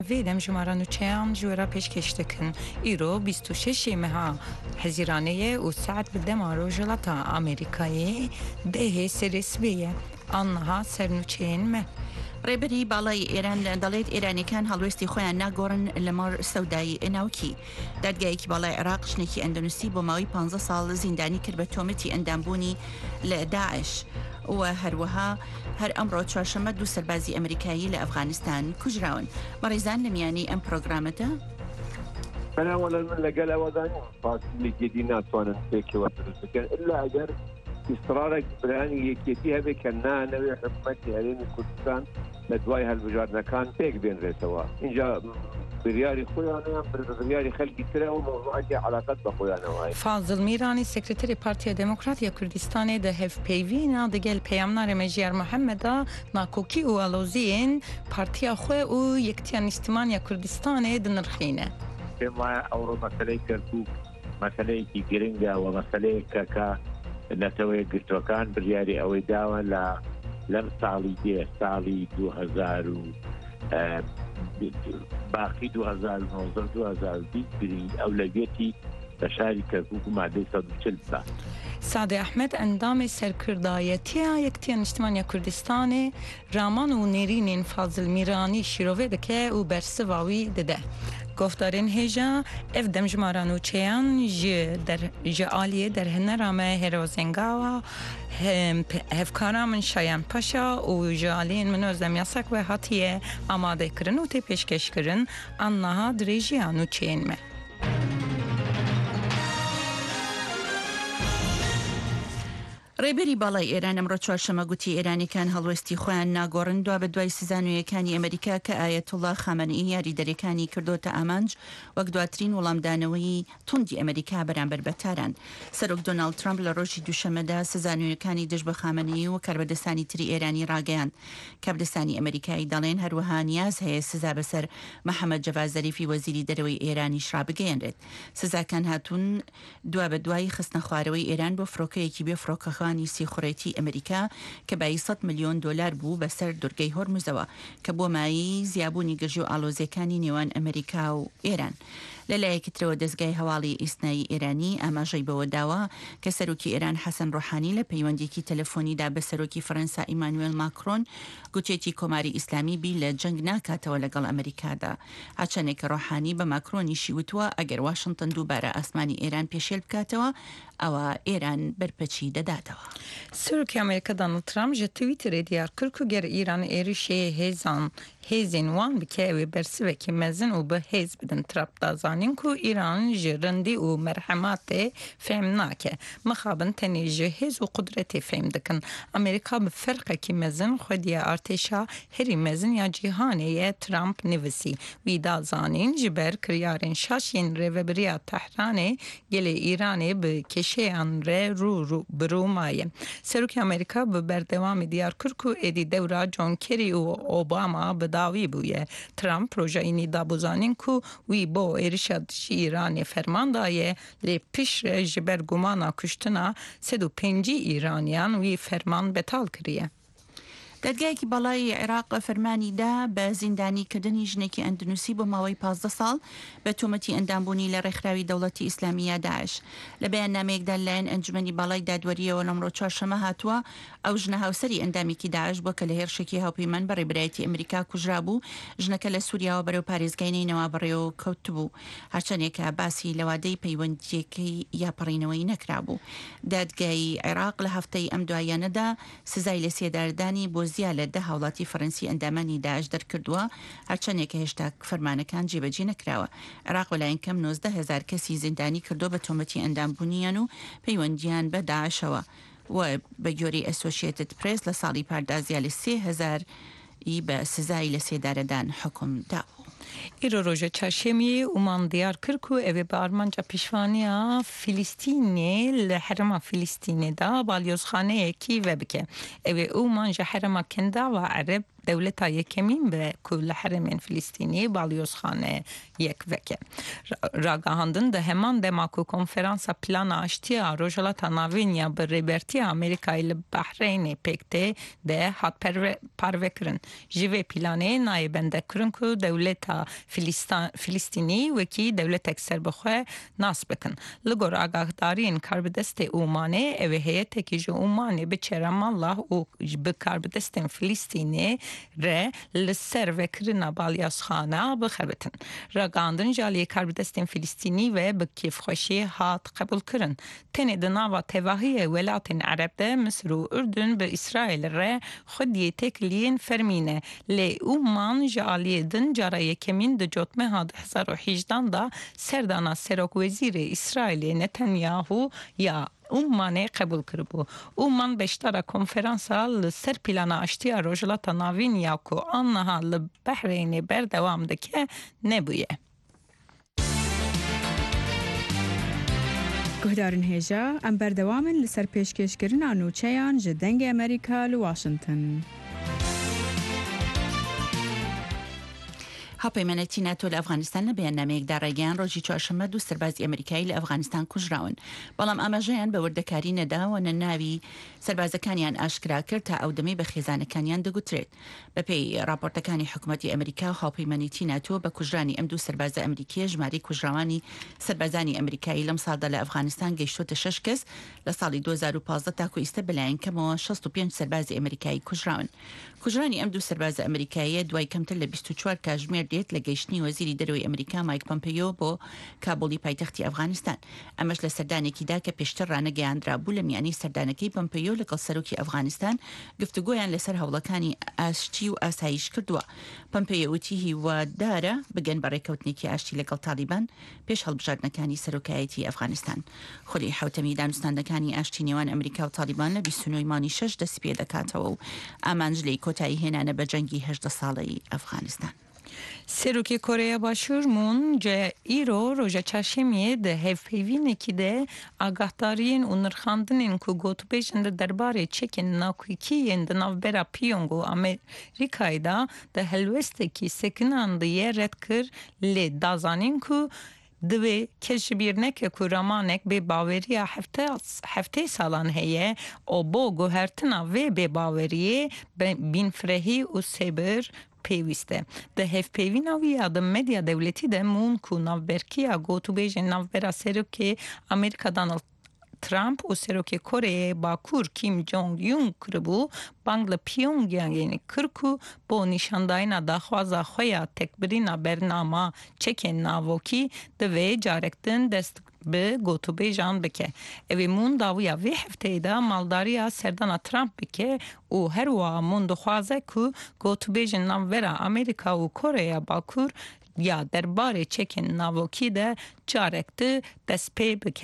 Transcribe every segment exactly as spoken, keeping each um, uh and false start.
ویدم جمارانو چیان جورا پیشکش دکن ایرو بیست و شش مها حزیرانه و ساعت بدمارو جلتا آمریکایی ده سرسبیه آنها سرنوچین مه ڕێبەری باڵای ئێران دەڵێت ئێرانیەکان هەڵوێستی خۆیان ناگۆڕن لە مەڕ سەودایی ناوکی دادگایەکی باڵای عێراق شنێکی ئەندەنووسی بۆ ماوەی پانزە ساڵ زیندانی کرد بە تۆمەتی ئەندامبوونی لە داعش و هەروەها هەر ئەمڕۆ چوارشەممە دوو سەربازی ئەمریکایی لە ئەفغانستان کوژراون بەڕێزان لە میانی ئەم پرۆگرامەتە بەناوەڵ من لەگەڵ ئەوەدان فاصلی جدی ناتوانن پێکەوە دروست بکەن ئللا ئەگەر ئیسرارێک برانی یەکێتی هەبێت کە نانەوێ حکومەتی هەرێمی کوردستان لە دوای هەڵبژاردنەکان پێک بێنرێتەوە اینجا بریاری خۆیانیان بریاری خەلکی ترە و مۆضوعاتی علاقەت بە خۆیانەوە. فازڵ میرانی سکرتری پارتیا دموکراتیا کوردستانی ده هەفپەیڤینە دەگەل پەیامنارە مەژیار محەممەدا ناکۆکی و ئەلۆزیین پارتیا خۆی و یەکتیان نیشتمانیا کوردستانی دنرخینە. پێم وایە ئەوڕۆ مەسەلەی کەرکووک مەسەلەیەکی گرنگە و مەسەلەیەکە کە نەتەوەی گرتوەکان بریاری ئەوەی داوە لە لەم ساڵی دێ ساڵی دو هەزار و باقی دو هەزار و نۆزدە دو هەزار و بیست بری ئەولەویەتی بە شاری کەرکووک و مادەی سەد و چل بە. سادێ ئەحمەد ئەندامی سەرکردایەتیە یەکتیان نیشتمانیا کوردستانی رامان و نێرینین فازڵ میرانی شیرۆڤێ دەکە و بەرسڤاوی دەدە. گفتارین هیجا اف دمجمارانو چیان جه آلیه در هنرامه هروزنگاوا هفکارا من شایان پاشا و جه آلیین منو زمیاسک و حتیه آماده کرن و تی پیشکش کرن آنها دریجیانو چین مه. ڕێبەری باڵای ئێران ئەمڕۆ چوارشەممە گوتی ئێرانیەکان هەڵوێستی خۆیان ناگۆڕن دوا بە دوای سزانویەکانی ئەمریکا کە ئایەتوڵا خامنەئی یاریدەرەکانی کردۆتە ئامانج وەک دواترین وەڵامدانەوەی توندی ئەمریکا بەرامبەر بە تاران. سەرۆک دۆناڵد ترامپ لە ڕۆژی دووشەممەدا سزانویەکانی دژ بە خامنەئی و کاربەدەستانی تری ئێرانی ڕاگەیان. کاربەدەستانی ئەمریکایی دەڵێن هەروەها نیاز هەیە سزا بەسەر محەممەد جەڤاد زەریفی وەزیری دەرەوەی ئێرانیش ڕابگەیەنرێت. سزاکان هاتوون دوا بە دوای خستنە خوارەوەی ئێران بۆ فڕۆکەیەکی بێ فڕۆکەخان سیخوڕێتی ئەمریکا کە بای سەد ملیۆن دۆلار بوو بەسەر دورگەی هۆرموزەوە کە بۆ مایی زیابوونی گەژی و ئالۆزیەکانی نێوان ئەمریکا و ئێران. لەلایەکترەوە دەستگای هەواڵی ئیسنایی ئێرانی ئاماژەی بەوە داوە کە سەرۆکی ئێران حەسەن ڕۆحانی لە پەیوەندێکی تەلەفۆنیدا بە سەرۆکی فەرەنسا ئیمانوێل ماکرۆن گوتێتی کۆماری ئیسلامی بی لە جەنگ ناکاتەوە لەگەڵ ئەمریکادا. هاچەنێکە ڕۆحانی بە ماکرۆنیشی وتووە ئەگەر واشنگتن دووبارە ئاسمانی ئێران پێشێل بکاتەوە ئەوە ئێران بەرپەچی دەداتەوە. سەرۆکی ئەمریکا دۆناڵد ترامپ ji Twitterê diyar kir ku ger İran êrişê hêzan hêzên wan bike ew ê bersivekî mezin û bi hêz bidin. Trump da zanîn ku İran ji rindî û merhematê fêm nake. Mixabin tenê ji hêz û qudretê fêm dikin. Amerîka bi ferqekî mezin xwediya artêşa herî mezin ya cîhanê ye Trump nivîsî. Wî da zanîn ji ber kiryarên şaş yên rêveberiya Tehranê gelê İranê bi keşeyan re rû bi rûmaye. Serokê Amerîka bi berdewamê diyar kir ku êdî dewra John Kerry û Obama bi dawî bûye. Trump rojayî nîdabûzanîn ku wî bo êrişa dijî İranê ferman daye lê pişre ji ber gumana kuştina sed û pêncî İraniyan wî ferman betal kiriye. دادگایەکی باڵای عێراق فەرمانیدا بە زیندانیکردنی ژنێکی ئەندنووسی بۆ ماوەی پازدە ساڵ بە تۆمەتی ئەندامبوونی لە ڕێکخراوی دەوڵەتی ئیسلامیە داعش. لە بەیاننامەیەکدا لەلایەن ئەنجومەنی باڵای دادوەریەوە لەمڕۆ چوارشەممە هاتووە ئەو ژنە هاوسەری ئەندامێکی داعش بووە کە لە هێرشێکی هاوپەیمەند بە ڕێبەرایەتی ئەمریکا کوژرا بوو. ژنەکە لە سووریاوە بەرەو پارێزگاینەوە بەڕێوە کەوت بوو. هەرچەندێکە باسی لەوادەی پەیوەندیەکەی یاپەڕینەوەی نەکرا بوو. دادگای عێراق لە هەفتەی ئەم دوایانەدا سزای لە سێداردانی بۆ زیاد لە دە هاوڵاتی فەرەنسی ئەندامانی داعش دەرکردووە هەرچەندێکە هێشتا فەرمانەکان جێبەجێ نەکراوە. عێراق وەلایەن کەم نۆزدە هەزار کەسی زیندانی کردو بە تۆمەتی ئەندامبوونیان و پەیوەندیان بە داعشەوە و بە گوێرەی ئەسۆشیێتد پرێس لە ساڵی پاردازیا لە سێ هەزار بە سزای لە سێدارەدان حکم دابوو. ئیرۆ ڕۆژە چاشێمی ومان دیار کرد و ئەوێ بە ئارمانجا پیشوانیا فیلیستینێ لە حرەما فیلیستینێدا بالیۆزخانەیەکی وە بکە. ئەوێ ئەومان ژە حرەما کەنداوە عەرب دەولەتا یەکەمین بە ku لە حرەمێن فیلیستینی بالیۆزخانە یەک veke. Ragahindin de heman dema ku konferansa plana aştiya Rojhilata navîn ya bi rêbertiya Amerîkayê li Behreyinê pêk tê de hat parvekirin. Ji vê planê nayê bendekirin ku dewleta فلسطینی وکی دولت اکثر بخواه ناس بکن لگور آگاه دارین کاربدست اومانه اوه هیته که جو اومانه به چرم الله و به کاربدست فلسطینی ره لسر وکرنا بالیاس خانه بخربتن رگاندن جالی کاربدست فلسطینی و به کیف خوشی هات قبول کرن تنی دناوا تواهی ولایت عرب ده مصر و اردن به اسرائیل ره خودی تکلین فرمینه لی اومان جالی دن جارای کمین د جوتمه ها ده هزار و هجده دا سردانا سروک وزیر اسرائیل نتانیاهو یا اومانه قبول کربو اومان بشتara konferansa لسر پلانا اشتیا روجلاتا ناوین یاکو آنها لبحرین بردوام دکه نبویه گهدارن هیجا ام بردوامن لسر پیشکشکرین آنوچهان جدنگ امریکا لواشنطن هاپەیمانەتی ناتۆ لە ئەفغانستان لە بەیاننامەیەکدا ڕێگەیان ڕۆژی چوارشەممە دوو سەربازی ئەمریکایی لە ئەفغانستان کوژراون بەڵام ئاماژەیان بە وردەکاری نەداوەنە ناوی سەربازەکانیان ئاشکرا کرد تا ئەو دەمەی بە خێزانەکانیان دەگوترێت بەپێی راپۆرتەکانی حکوومەتی ئەمریکا و هاوپەیمانیتی ناتۆ بە کوژرانی ئەم دوو سەربازە ئەمریکیە ژماری کوژراوانی سەربازانی ئەمریکایی لەم ساڵدا لە ئەفغانستان گەیشتۆتە شەش کەس لە ساڵی دوو هەزار و پانزدە تاکو ئیستا بەلایەن کەمەوە شەست و پێنج سەربازی ئەمریکایی کوژراون کوژرانی ئەم دوو سەربازە ئەمریکاییە دوای کەمتر لە بیست و چوار کاتژمێر دێت لە گەیشتنی وەزیری دەرەوەی ئەمریکا مایک پۆمپیۆ بۆ کابولی پایتەختی ئەفغانستان ئەمەش لە سەردانێکیدا کە پێشتر ڕانەگەیاندرا بوو لە میانی سەردانەکەی پۆمپیۆ لەگەڵ سەرۆکی ئەفغانستان گفتوگۆیان لەسەر هەوڵەکانی ئاشتی و ئاسایش کردووە پۆمپیۆ وتی هیوادارە بگەن بە ڕێکەوتنێکی ئاشتی لەگەڵ تالیبان پێش هەڵبژاردنەکانی سەرۆکایەتی ئەفغانستان خۆری حوتەمی دانوستاندەکانی ئاشتی نێوان ئەمریکا و تالیبان لە بیست و نۆ مانگی شەش دەست پێ دەکاتەوە و ئامانج لەی کۆتایی هێنانە بە جەنگی هەژدە ساڵەی ئەفغانستان سروکی کره باشور مون جه ایرو روژه چشمیه ده هفیوینه که ده آگاهدارین و نرخاندنین که گوتو بیشنده درباره چکن ناکویکی ده نوبرا پیونگو امریکای دا ده هلوسته که سکنانده یه رد کر لی دازانین که دوی کشبیرنه که کرامانک به باوری هفته هفته سالان هیه او بو گوهرتنا و به باوری بین فرهی و سیبر پیوسته ده هف پیوینا ویا ده مدیا دولتی ده مون کو نوبرکیا گوتو بیجن نوبرا سروکی امریکا دانالد ترامپ و سروکی کره باکور کیم جونگ یون کربو بانگل پیونگیانگینی کرکو با نشانداینا داخوازا خویا تکبرینا برنامه چکن ناوکی دوی جارکتن دست به گوتو بیجان بکه اوی مون داویا وی هفته دا مالداریا سردانا ترامپ بکه و هر وا مون دخوازه که گوتو بیجن نامورا امریکا و کره باکور یا درباره چکن ناوکی ده جارکت دست پی بکه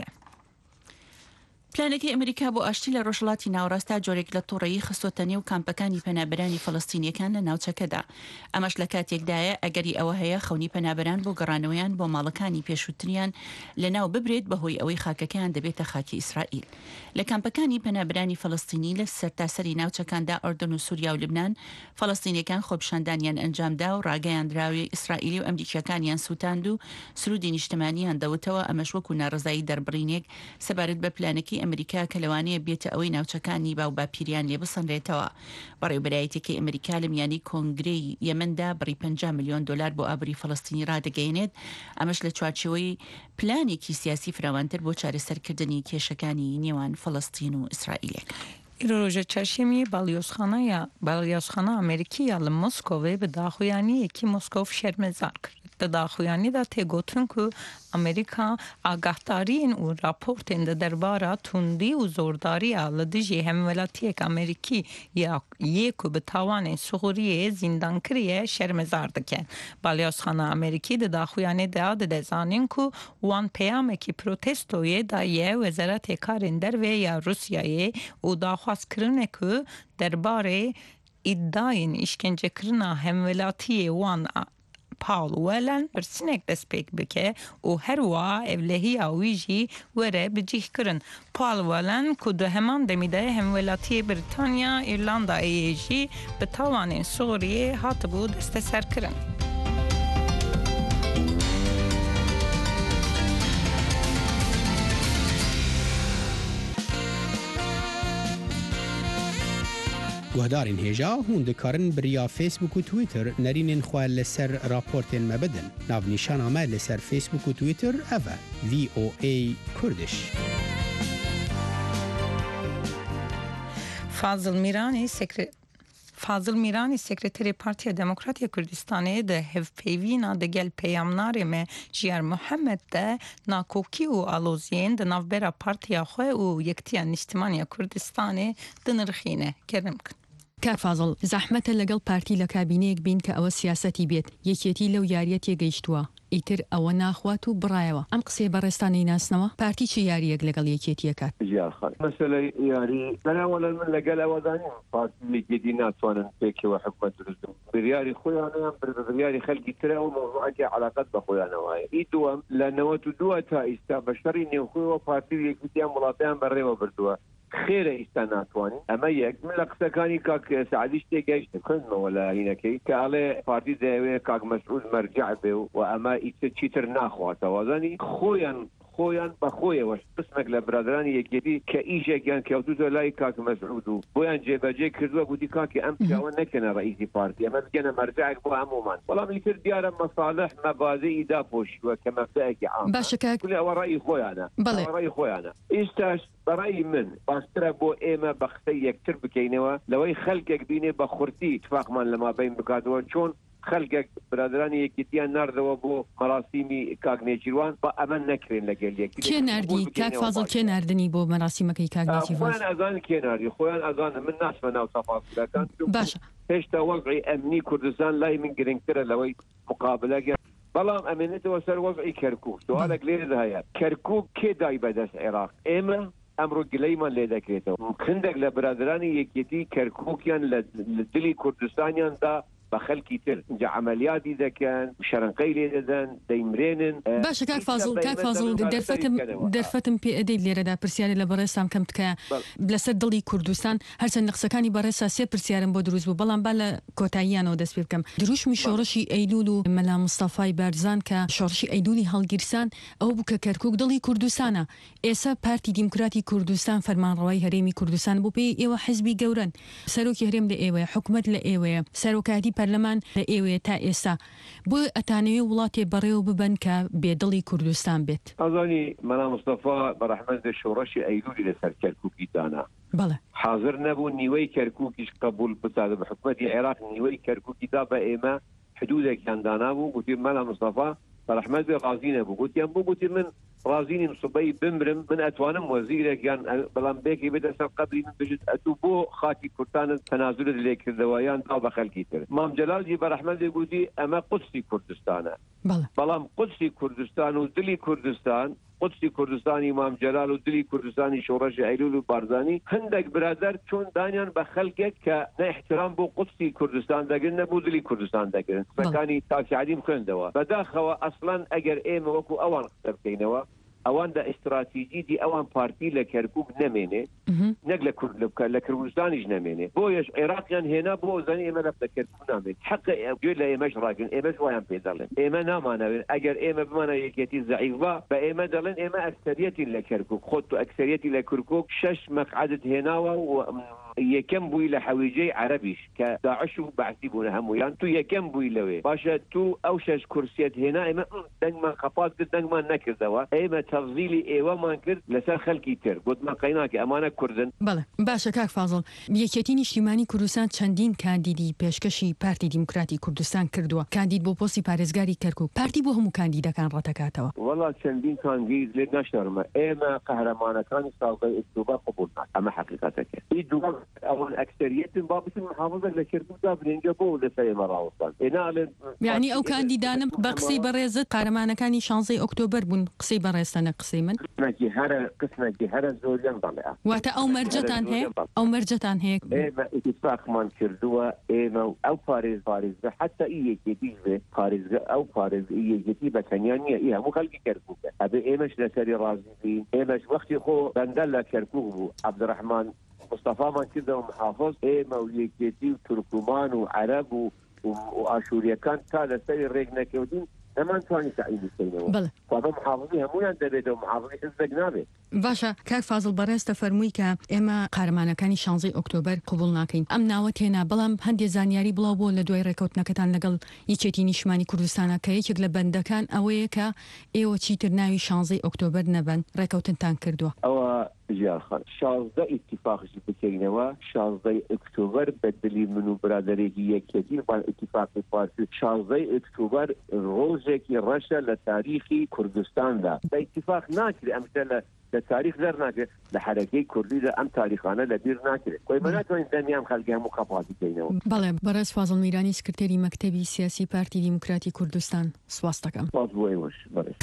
پلانێکی ئەمریکا بۆ ئاشتی لە ڕۆژهەڵاتی ناوەڕاستا جۆرێک لە تۆڕەیی خستۆتە نێو کامپەکانی پەنابەرانی فەڵەستینیەکان لە ناوچەکەدا ئەمەش لە کاتێکدایە ئەگەری ئەوە هەیە خەونی پەنابەران بۆ گەڕانەوەیان بۆ ماڵەکانی پێشووتریان لە ناو ببرێت بەهۆی ئەوەی خاکەکەیان دەبێتە خاکی ئیسرائیل لە کامپەکانی پەنابەرانی فەڵەستینی لە سەرتاسەری ناوچەکاندا ئوردن و سووریا و لبنان فەڵەستینیەکان خۆپیشاندانیان ئەنجامدا و ڕاگەیاندراوی ئیسرائیلی و ئەمریکیەکانیان سووتاند و سرودی نیشتمانیان دەوتەوە ئەمەش وەکو ناڕزایی دەربڕینێک سەبارەت بە پلانێکی ئەمریکا کە لەوانەیە بێتە ئەوەی ناوچەکانی باو باپیریان لێ بسەنرێتەوە بەڕێوەبەرایەتێکی ئەمریکا لە میانی کۆنگرەی یەمەندا بڕی پەنجا ملیۆن دۆلار بۆ ئابووری فەڵەستینی ڕادەگەیەنێت ئەمەش لە چوارچەوەی پلانێکی سیاسی فراوانتر بۆ چارەسەرکردنی کێشەکانی نێوان فەڵەستین و ئیسرائیلێک روژه چشمی بالیوزخانه یا بالیوزخانه امریکیه لمسکوه به داخویانی یکی مسکوف شرمزار کرد. داخویانی دا تگوتن که امریکا آگاهدارین و راپورتین دا درباره تندی و زورداری لدیجی همولاتی که امریکی یا یکو به تاوان سغوری زندان کریه شرمزار دکن. بالیوزخانه امریکی دا داخویانی دا دزانین که وان پیامه که پروتستوی دا یه وزارت کارین در و یا روسیای و دا خواست کرنه که درباره ادعاین اشکنجه کرنا همولاتی وان پاول ولن برسنک دست پیک بکه و هر وا اولهی آویجی وره بجیح کرن پاول ولن که ده همان دمیده همولاتی بریتانیا ایرلاندا ایجی به تاوان سوریه هات بود دست سر کرن گهدارین هێژا هون دikarin biriya Facebook û Twitter nerînên xwe li ser raportên me bidin. Navnîşana me li ser Facebook û Twitter ev e V O A Kurdiş. Fazıl Mirani sekre Fazıl Mirani sekreteri Partiya Demokratiya Kurdistanê de hevpeyvîna di gel peyamnarê me Jiyar Muhammed de nakokî û aloziyên di navbera partiya xwe û Yektiya Niştimaniya Kurdistanê dinirxîne. Kerim kin. کاک فازڵ زەحمەتە لەگەڵ پارتی لە کابینەیەک بین کە ئەوە سیاسەتی بێت یەکێتی لەو یاریەت یەگەیشتووە ئیتر ئەوە ناخوات و بڕایەوە ئەم قسەی بەڕێستانەی ناسنەوە پارتی چی یاریەک لەگەڵ یەکێتیەکات مەسەلەی یاری بەناوەڵە من لەگەڵ ئەوەدانیم پارتی یەکێتی ناتوانن پێکەوە حکومەت دروست بریاری خۆیانیان بریاری خەڵکی ترە و مۆضوعاتی عەلاقەت بە خۆیانەوەیە. ئی دووەم لە نەوەت و دووە تا ئیستا بە شەڕی نێوخۆیەوە پارتی یەکێتیان وڵاتیان بەڕێوە بردووە. خێرە ئیستا ناتوانین ئەمە یەک من لە قسەکانی کاک سعدیش تێگەیشتم خوێندمەوە لە هینەکەی کە ئەڵێ پارتی دەیەوێت کاک مەسعود مەرجع بێ و ئەمە ئیتر چیتر ناخواتەوە زانی خۆیان خۆیان بە خۆیەوە قسمێک لە برادرانی یەکێتی کە ئیشێکیان کەوتوتە لای کاک مەسعود و بۆیان جێبەجێ کردووە گوتی کاکی ئەم پیاوە نەکەنە ڕئیسی پارتی ئەمە بگەنە مەرجعێک بۆ هەمومان بەڵام ئیتر دیارە مەصالح مەبادئی داپۆشیوە کە مەبدەیەکی عام باشە کاک ئەوە ڕەئی خۆیانە بەڵێ ڕەئی خۆیانە ئێستاش بەڕای من باشترە بۆ ئێمە بە قسەی یەکتر بکەینەوە لەوەی خەڵکێک بینێ بە خورتی اتفاقمان لە مابین بکاتەوە چۆن خەڵکێک برادرانی یەکێتیان ناردەوە بۆ مەراسیمی کاک نێچیروان بە ئەمە نەکرێن لەگەل یەکتی کێ ناردی کاک فازڵ کێ ناردنی بۆ مەراسیمەکەی کاک نێچیروان خۆیان ئەزان کێ ناردی خۆیان ئەزانە من ناسمە ناو تەفاسیلەکان باشە هێشتا وەزعی ئەمنی کوردستان لای من گرنگترە لەوەی مقابلەگە بەڵام ئەمێنێتەوە سەر وەزعی کەرکووک سوالێک لێرە هەیە کەرکووک کێ دای بەدەست عێراق ئێمە ئەمڕۆ گلەیمان لێ دەکرێتەوە خندێک لە برادرانی یەکێتی کەرکووکیان لە دلی کوردستانیاندا بە خەڵکی تر اینجا عملیاتی دەکەن شەرنقەی لێ دەدەن دەیمرێنن. باشە کاک فازڵ کاک فازڵ دەرفەتم دەرفەتم پێ ئەدەی لێرەدا پرسیارە لە بەڕێستان کەم تکایە لەسەر دڵی کوردستان هەرچەند قسەکانی بەڕێستا سێ پرسیارم بۆ دروست بوو بەڵام با لە کۆتاییانەوە دەست پێ بکەم دروشمی شۆڕشی ئەیلول و مەلا مستەفای بارزان کە شۆڕشی ئەیلولی هەڵگیرسان ئەو بوو کە کەرکووک دڵی کوردستانە ئێستا پارتی دیموکراتی کوردستان فەرمانڕەوایی هەرێمی کوردستان بۆ پێی ئێوە حیزبی گەورن سەرۆکی هەرێم لە ئێوەیە حکومەت لە ئێوەیە سەرۆکاتی پەرلەمان لە ئێوەیە تا ئێستا بۆ ئەتانەوێ وڵاتێ بەڕێوە ببەن کە بێدڵی کوردستان بێت ئەزانی مەلا مستەفا بەڕەحمەت شۆڕەشی ئەیلولی لەسەر کەرکووکی دانا بەڵێ حاضر نەبوو نیوەی کەرکووکیش قبول بسادە بە حکومەتی عێراق نیوەی کەرکووکی دا بە ئێمە حدودێکیان دانا بوو گوتی مەلا مستەفا بەڕەحمەت بێ ڕازی نەبوو گوتیان بوو گوتی من ڕازینیم سوبەی بمرم من ئەتوانم وەزیرێکیان بەڵام بێکی بێتە سەر قەبری من بژت ئەتوو بۆ خاکی کوردستانت تەنازولت لێکردەوەیان تا بە خەڵکی تر مام جەلالجی بەڕەحمەت بێ گوتی ئەمە قودسی کوردستانە بەڵام قودسی کوردستان و دلی کوردستان قودسی کوردستانی مام جەلال و دلی کوردستانی شۆڕەشی ئەیلول و بارزانی هەندێک برادەر چۆن دانیان بە خەڵکێک کە نەحترام بۆ قودسی کوردستان دەگرن نەبوو دلی کوردستان دەگرن سەکانی تاکیعادیم خوێندەوە بەداخەوە ئەسڵەن ئەگەر ئێمە وەکو ئەوان قسە بکەینەوە ئەوان دا ئیستراتیجی دی ئەوان پارتی لە کەرکووک نەمێنێ نەک لە کورد لە کوردستانیش نەمێنێ بۆیەش عێراقیان هێنا بۆ زانی ئێمە لە کەرکووک نامێت حق گوێ لە ئێمەش ڕاگرن ئێمەش وایان پێ دەڵێن ئێمە نامانەوێن ئەگەر ئێمە بمانە یەکێتی زەعیفە بە ئێمە دەڵێن ئێمە ئەکسەریەتی لە کەرکووک خۆت و ئەکسەریەتی لە کورکوک شەش مەقعدت هێناوە و یەکەم بووی لە حەویجەی عەرەبیش کە داعش و بەعسی بوون هەمویان تو یەکەم بووی لەوێ باشە تو ئەو شەش کورسیەت هێنا ئێمە دەنگمان قەپات کرد دەنگمان نەکردەوە ئێمە تەفزیلی ئێوەمان کرد لەسەر خەڵکی تر گوتمان قەیناکە ئەمانە کوردن بەڵێ باشە کاک فازڵ یەکێتی نیشتیمانی کوردستان چەندین کاندیدی پێشکەشی پارتی دیموکراتی کوردستان کردووە کاندید بۆ پۆستی پارێزگاری کەرکووک پارتی بۆ هەموو کاندیدەکان ڕەتەکاتەوە وەڵا چەندین کاندید لێ ناشارمە ئێمە قەهرەمانەکانی ساڵگەی ئۆکتۆبەر قبول ناکەین ئەمە حەقیقەتەکە ئی دووەم ئەوان ئەکسەریەتن با بچن محافظە لە کەرکووکدا بنێنجە بۆ لەسەر ئێمە ڕاوەستان ئێناڵێن یعنی ئەو کاندیدانم بە قسەی بەڕێزت قارەمانەکانی شانزەی ئۆکتۆبەر بوون قسەی بەڕێستانە قسەی من قسمێکی هەرە قسمێکی هەرە زۆریان دەڵێ واتە ئەو مەرجەتان هەیە ئەو مەرجەتان هەیە ئێمە ئیتفاقمان کردووە ئێمە ئەو پارێز پارێزگە حتا ئی یەکێتیش بێ پارێزگە ئەو پارێز ئی یەکێتی بەتەنیا نییە ئی هەموو خەڵکی کەرکووکە ئەبێ ئێمەش لەسەری ڕازی بین ئێمەش وەختی خۆ بەندە لە کەرکووک بوو عەبدوڕەحمان مستەفامان کردەوە محافظ ئێمە و یەکێتی و تورکومان و عەرەب و و ئاشووریەکان تا لەسەری ڕێک نەکەوتین ئەمان توانی تعیین بکەینەوە بەڵێ خوا محافظی هەمویان دەبێتەوە محافظی حزبێک نابێت. باشە کاک فازڵ بەڕێستە فەرمووی کە ئێمە قارەمانەکانی شانزەی ئۆکتۆبەر قبول ناکەین ئەم ناوە تێنا بەڵام هەندێک زانیاری بڵاو بۆ لە دوای ڕێکەوتنەکەتان لەگەڵ یەکێتی نیشتمانی کوردستانە کە یەکێک لە بەندەکان ئەوەیە کە ئێوە چیتر ناوی شانزەی ئۆکتۆبر نەبن ڕێکەوتنتان کردووە ئەوە ژیانخان شازدە ئیتیفاقشی بکەینەوە شازدەی ئۆکتۆبەر بەدلی من و برادێکی یەکێتی بان ئیتیفاقی پارتی شازدەی ئۆکتۆبەر ڕۆژێکی ڕەشە لە تاریخی کوردستاندا بە ئیتیفاق ناکرێت ئەمشە لە لە تاریخ لەر ناکرێت لە حرەکەی کوردی لە ئەم تاریخانە لە بیر ناکرێت کۆی مە ناتوانین دەمیان خەڵکی هەموو قەپاتی بکەینەوە. بەڵێ بەڕێز فازڵ میرانی سکرتێری مەکتەبی سیاسی پارتی دیموکراتی کوردستان سواس دەکەم. سپاس بۆ ئێوەش بەڕێز.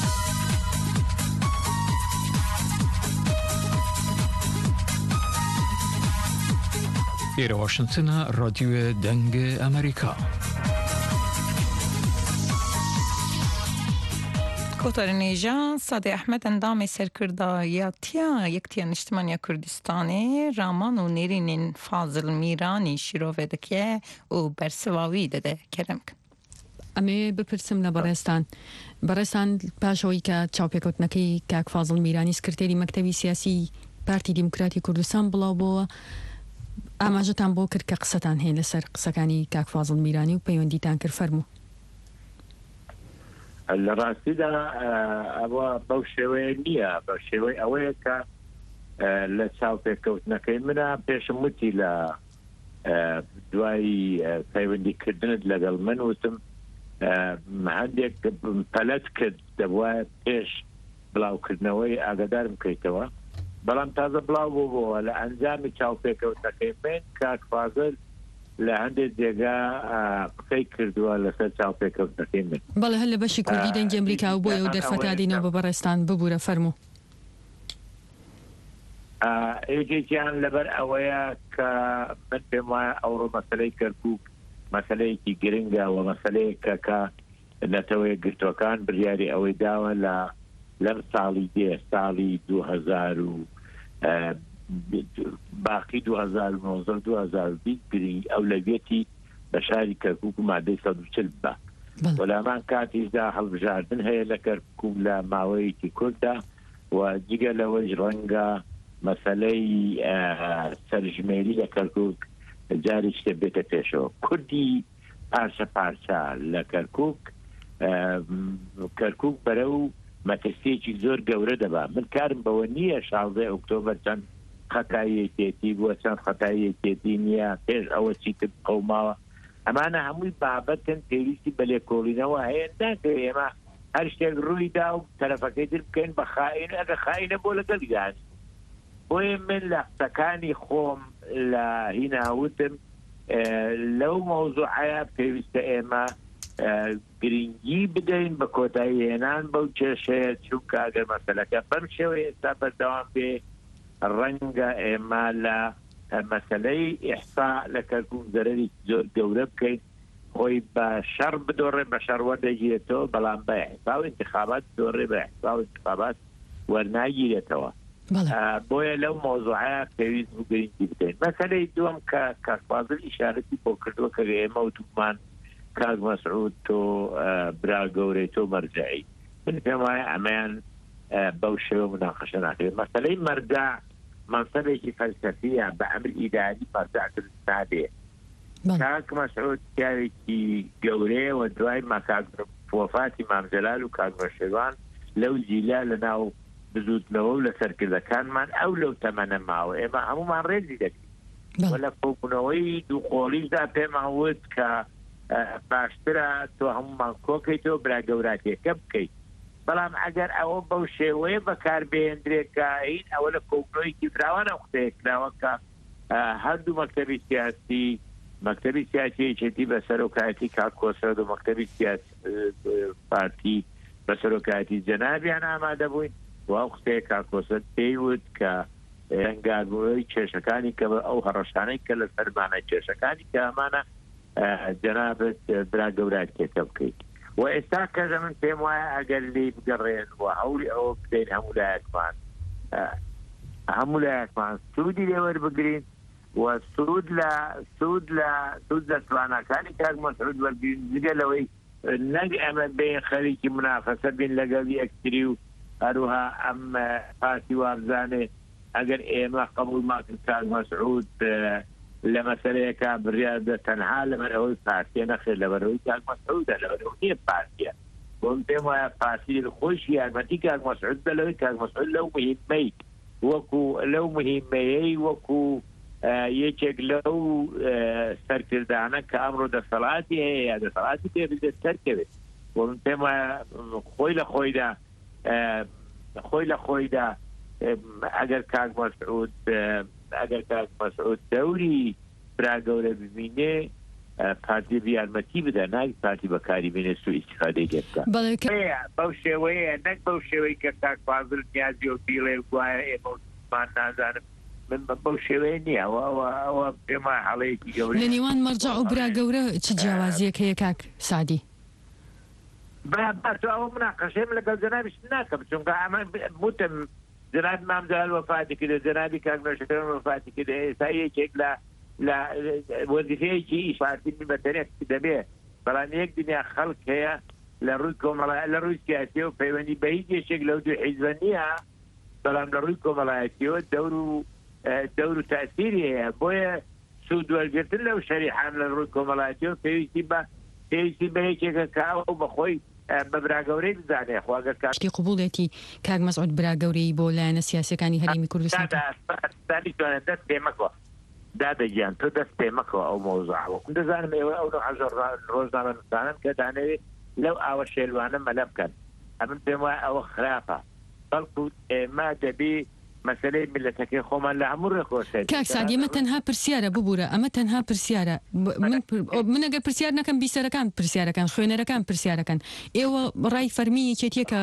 ئێرە واشنگتنە رادیۆ دەنگە ئەمریکا. کۆتەرنێژە سادێ ئەحمەد ئەندامی سەرکردایەتیە یەکتیە نیشتمانیا کوردستانê raman û nêrînên Fazil Mîranî şîrove dike û bersivavî dide keremkin. ئەمێ بپرسم لە بەڕێستان بەڕێستان پاشەوەی کە چاوپێکەوتنەکەی کاک فازڵ میرانی سکرتێری مەکتەبی سیاسی پارتی دیموکراتی کوردستان بڵاو بۆوە ئاماژەتان بۆ کرد کە قسەتان هەیە لەسەر قسەکانی کاک فازڵ میرانی و پەیوەندیتان کرد فەرموو. لە ڕاستیدا ئەوە بەو شێوەیە نییە بە شێوەی ئەوەیە کە لە چاوپێکەوتنەکەی منە پێشم وتی لە دوای پەیوەندیکردنت لەگەڵ من وتم هەندێک پەلەت کرد دەبووە پێش بڵاوکردنەوەی ئاگادار بکەیتەوە بەڵام تازە بڵاو بوو بۆەوە لە ئەنجامی چاوپێکەوتنەکەی من کاک فازل لە هەندێک جێگا قسەی کردووە لەسەر چاوپێکەوتنەکەی من. بەڵێ هەر لە بەشی کوردی دەنگی ئەمریکا و بۆیە و دەرفەتادینەوە بە بەڕێستان ببوورە فەرموو. یەکێکیان لەبەر ئەوەیە کە من پێم وایە ئەوڕۆ مەسەلەی کەرکووک مەسەلەیەکی گرنگە و مەسەلەیەکە کە نەتەوەی گرتوەکان بڕیاری ئەوەی داوە لە لەم ساڵی دێ ساڵی دوو هەزار و باقی دوو هەزار و نۆزدە دوو هەزار و بیست گرنگ ئەولەویەتی بە شاری کەرکووک و مادەی سەد و چل بە وەلامان کاتیشدا هەڵبژاردن هەیە لە کەرکووک لە ماوەیەکی کورتدا و جگە لەوەی ڕەنگە مەسەلەی سەرژمێری لە کەرکووک جاری شتێ بێتە پێشەوە کوردی پارچە پارچە لە کەرکووک کەرکووک بەرە و مەترسیەکی زۆر گەورە دەبا من کارم بەوە نییە شازدەی ئۆکتۆبەر چەند خەتایەکێتی بووە چەند خەتایەکێتی نییە پێش ئەوە چیتر قەوماوە ئەمانە هەمووی بابەتن پێویستی بە لێکۆڵینەوە هەیە ناکە ئێمە هەر شتێک ڕوویدا و تەرەفەکەی در بکەین بە خائین ئەگە خائینە بۆ لەگەڵ یانی بۆیە من لە قسەکانی خۆم لە هیناوتم لەو مەوزوعەیە پێویستە ئێمە گرنگی بدەین بە کۆتایی هێنان بەو کێشەیە چونکە ئەگەر مەسەلەکە بەم شێوەیە ئێستا بەردەوام بێ ڕەنگە ئێمە لە مەسەلەی ئیحسا لە کەرکووک زەرەری زۆر گەورە بکەین خۆی بە شەڕ بدۆڕێ بە شەڕ وەردەگیرێتەوە بەڵام بە ئیحسا و انتخابات دۆڕێ بە ئیحسا و انتخابات وەرناگیرێتەوە بۆیە لەو مۆزوعەیە پێویست بوو گرنگی بدەین مەسەلەی دووەم کە کاک فازڵ ئیشارەتی بۆ کردووە کە ئێمە وتمان کاک مەسعود تۆ برا گەورەی تۆ مەرجعی من پێم وایە ئەمەیان بەو شێوە مناقەشە ناکرێت مەسەلەی مەرجع منسەبێکی فەلسەفیە بە ئەمر ئیداری مەرجعکرد نابێ کاک مەسعود پیاوێکی گەورەیە و دوای وەفاتی مام جەلال و کاک مەشێوان لەو جیلا لە ناو بزوتنەوە و لە سەرکردەکانمان ئەو لەو تەمەنە ماوە ئێمە هەمومان ڕێزی دەکەین و لە کۆبوونەوەی دووقۆڵیشدا پێمان وت کە باشترە تۆ هەمومان کۆکەیتەوە برا گەوراتیەکە بکەیت بەڵام ئەگەر ئەوە بەو شێوەیە بەکاربێنرێکە هین ئەوە لە کۆبنەوەیکی فراوانە قوتەیەکراوە کە هەردوو مەکتەبی سیاسی مەکتەبی سیاسی یەکێتی بە سەرۆکایەتی کاک کۆسەد و مەکتەبی سیاسی پارتی بە سەرۆکایەتی جەنابیان ئامادە بووین و ئەو قسەیە کاک کۆسەد پێیوت کە ئەنگاربووی کێشەکانی کە ئەو هەڕەشانەی کە لە سەرمانە کێشەکانی کە ئەمانە جەنابەت برا گەوراتیەکە بکەیت و ئێستا کەژە من پێم وایە ئەگەر لی بگەڕێن و هەوڵی ئەوە بدەین هەموو لایەکمان هەموو لایەکمان سوودی لێوەربگرین و سوود لە سوود لە سوود لە توانەکانی کاک مەسعود وەرگرین جگە لەوەی نەک ئەمە بین خەریکی منافەسە بین لەگەڵ یەکتری و هەروها ئەم پارتی وابزانێ ئەگەر ئێمە قبوڵماکرد کاک مەسعود لە مەسەلەیەکە بڕیار بدە تەنها لەبەرەوەی پارتیە نەخێر لەبەرەوەی کاک مەسعودە لەبەرەوەی نییە پارتیە بۆم پێم وایە پارتی خۆشی یارمەتی کاک مەسعود بە لەوەی کاک مەسعود لەو مهمەی وەکو لەو مهمەیەی وەکو یەکێک لەو سەرکردانە کە ئەمڕۆ دەسەڵاتی هەیە یا دەسەڵاتی پێ بدێت سەرکەوێت بۆم پێم وایە خۆی لە خۆیدا خۆی لە خۆیدا ئەگەر کاک مەسعود ئەگەر کاک مەسعود دەوری برا گەورە ببینێ پارتی یارمەتی بدە ناوی پارتی بەکاری بێنێ سو ئیستیفادەی لێ بکات بەو شێوەیە نەک بەو شێوەی کە کاک فازڵ نیازی و بیڵێ وایە ئێمە مان نازانم من بەو شێوەیە نییە ئەوە پێم وایە هەڵەیەکی گەورەیە لە نێوان مەرجە و برا گەورە چ جیاوازیەک هەیە کاک سعدی بەتۆ ئەوە مناقەشەیم لەگەڵ جەنابیش ناکەم چونکە ئەمە وتم جنابی مامزال وفاتی کرده جنابی کاک نوشتەکان وفاتی کرده ئێستا یەکێک لە لە وەزیفەیەکی ئیش پارتی بەتەنێک دەبێ بەڵام یەک دنیا خەڵک هەیە لە ڕووی کۆمەڵایەتی لە ڕووی سیاسی و پەیوەندی بە هیچ یەکێک لەو دوو حیزبە نییە بەڵام لە ڕووی کۆمەڵایەتیەوە دەور و دەور و تەئسیری هەیە بۆیە سوود وەرگرتن لەو شەریحان لە ڕووی کۆمەڵایەتیەوە پێویستی بە پێویستی بە یەکێکە کە ئەو بەخۆی بە براگەورەی بزانێ خواگەر کاشتی قبوڵێتی کاک مەسعود براگەورەی بۆ لایەنە سیاسەکانی هەرێمی کوردستان دەست پێ مەکەوە دادەگیان تۆ دەست پێ مەکەوە ئەو مەوزوعەوە دەزانم ئێوە ئەو حەزر ڕۆژنامەنووسانن کە دانەوێت لەو ئاوە شێلوانە مەلە بکەن ئەمن پێم وایە ئەوە خراپە بەڵکو ئێمە دەبێ مەسەلەی ملەتەکەی خۆمان لە هەموو ڕێکۆسێت کاک سعدی ئەمە تەنها پرسیارە ببوورە ئەمە تەنها پرسیارە من ئەگەر پرسیار نەکەم بیسەرەکان پرسیارەکان خوێنەرەکان پرسیارەکان ئێوە ڕای فەرمی یەکێتیەکە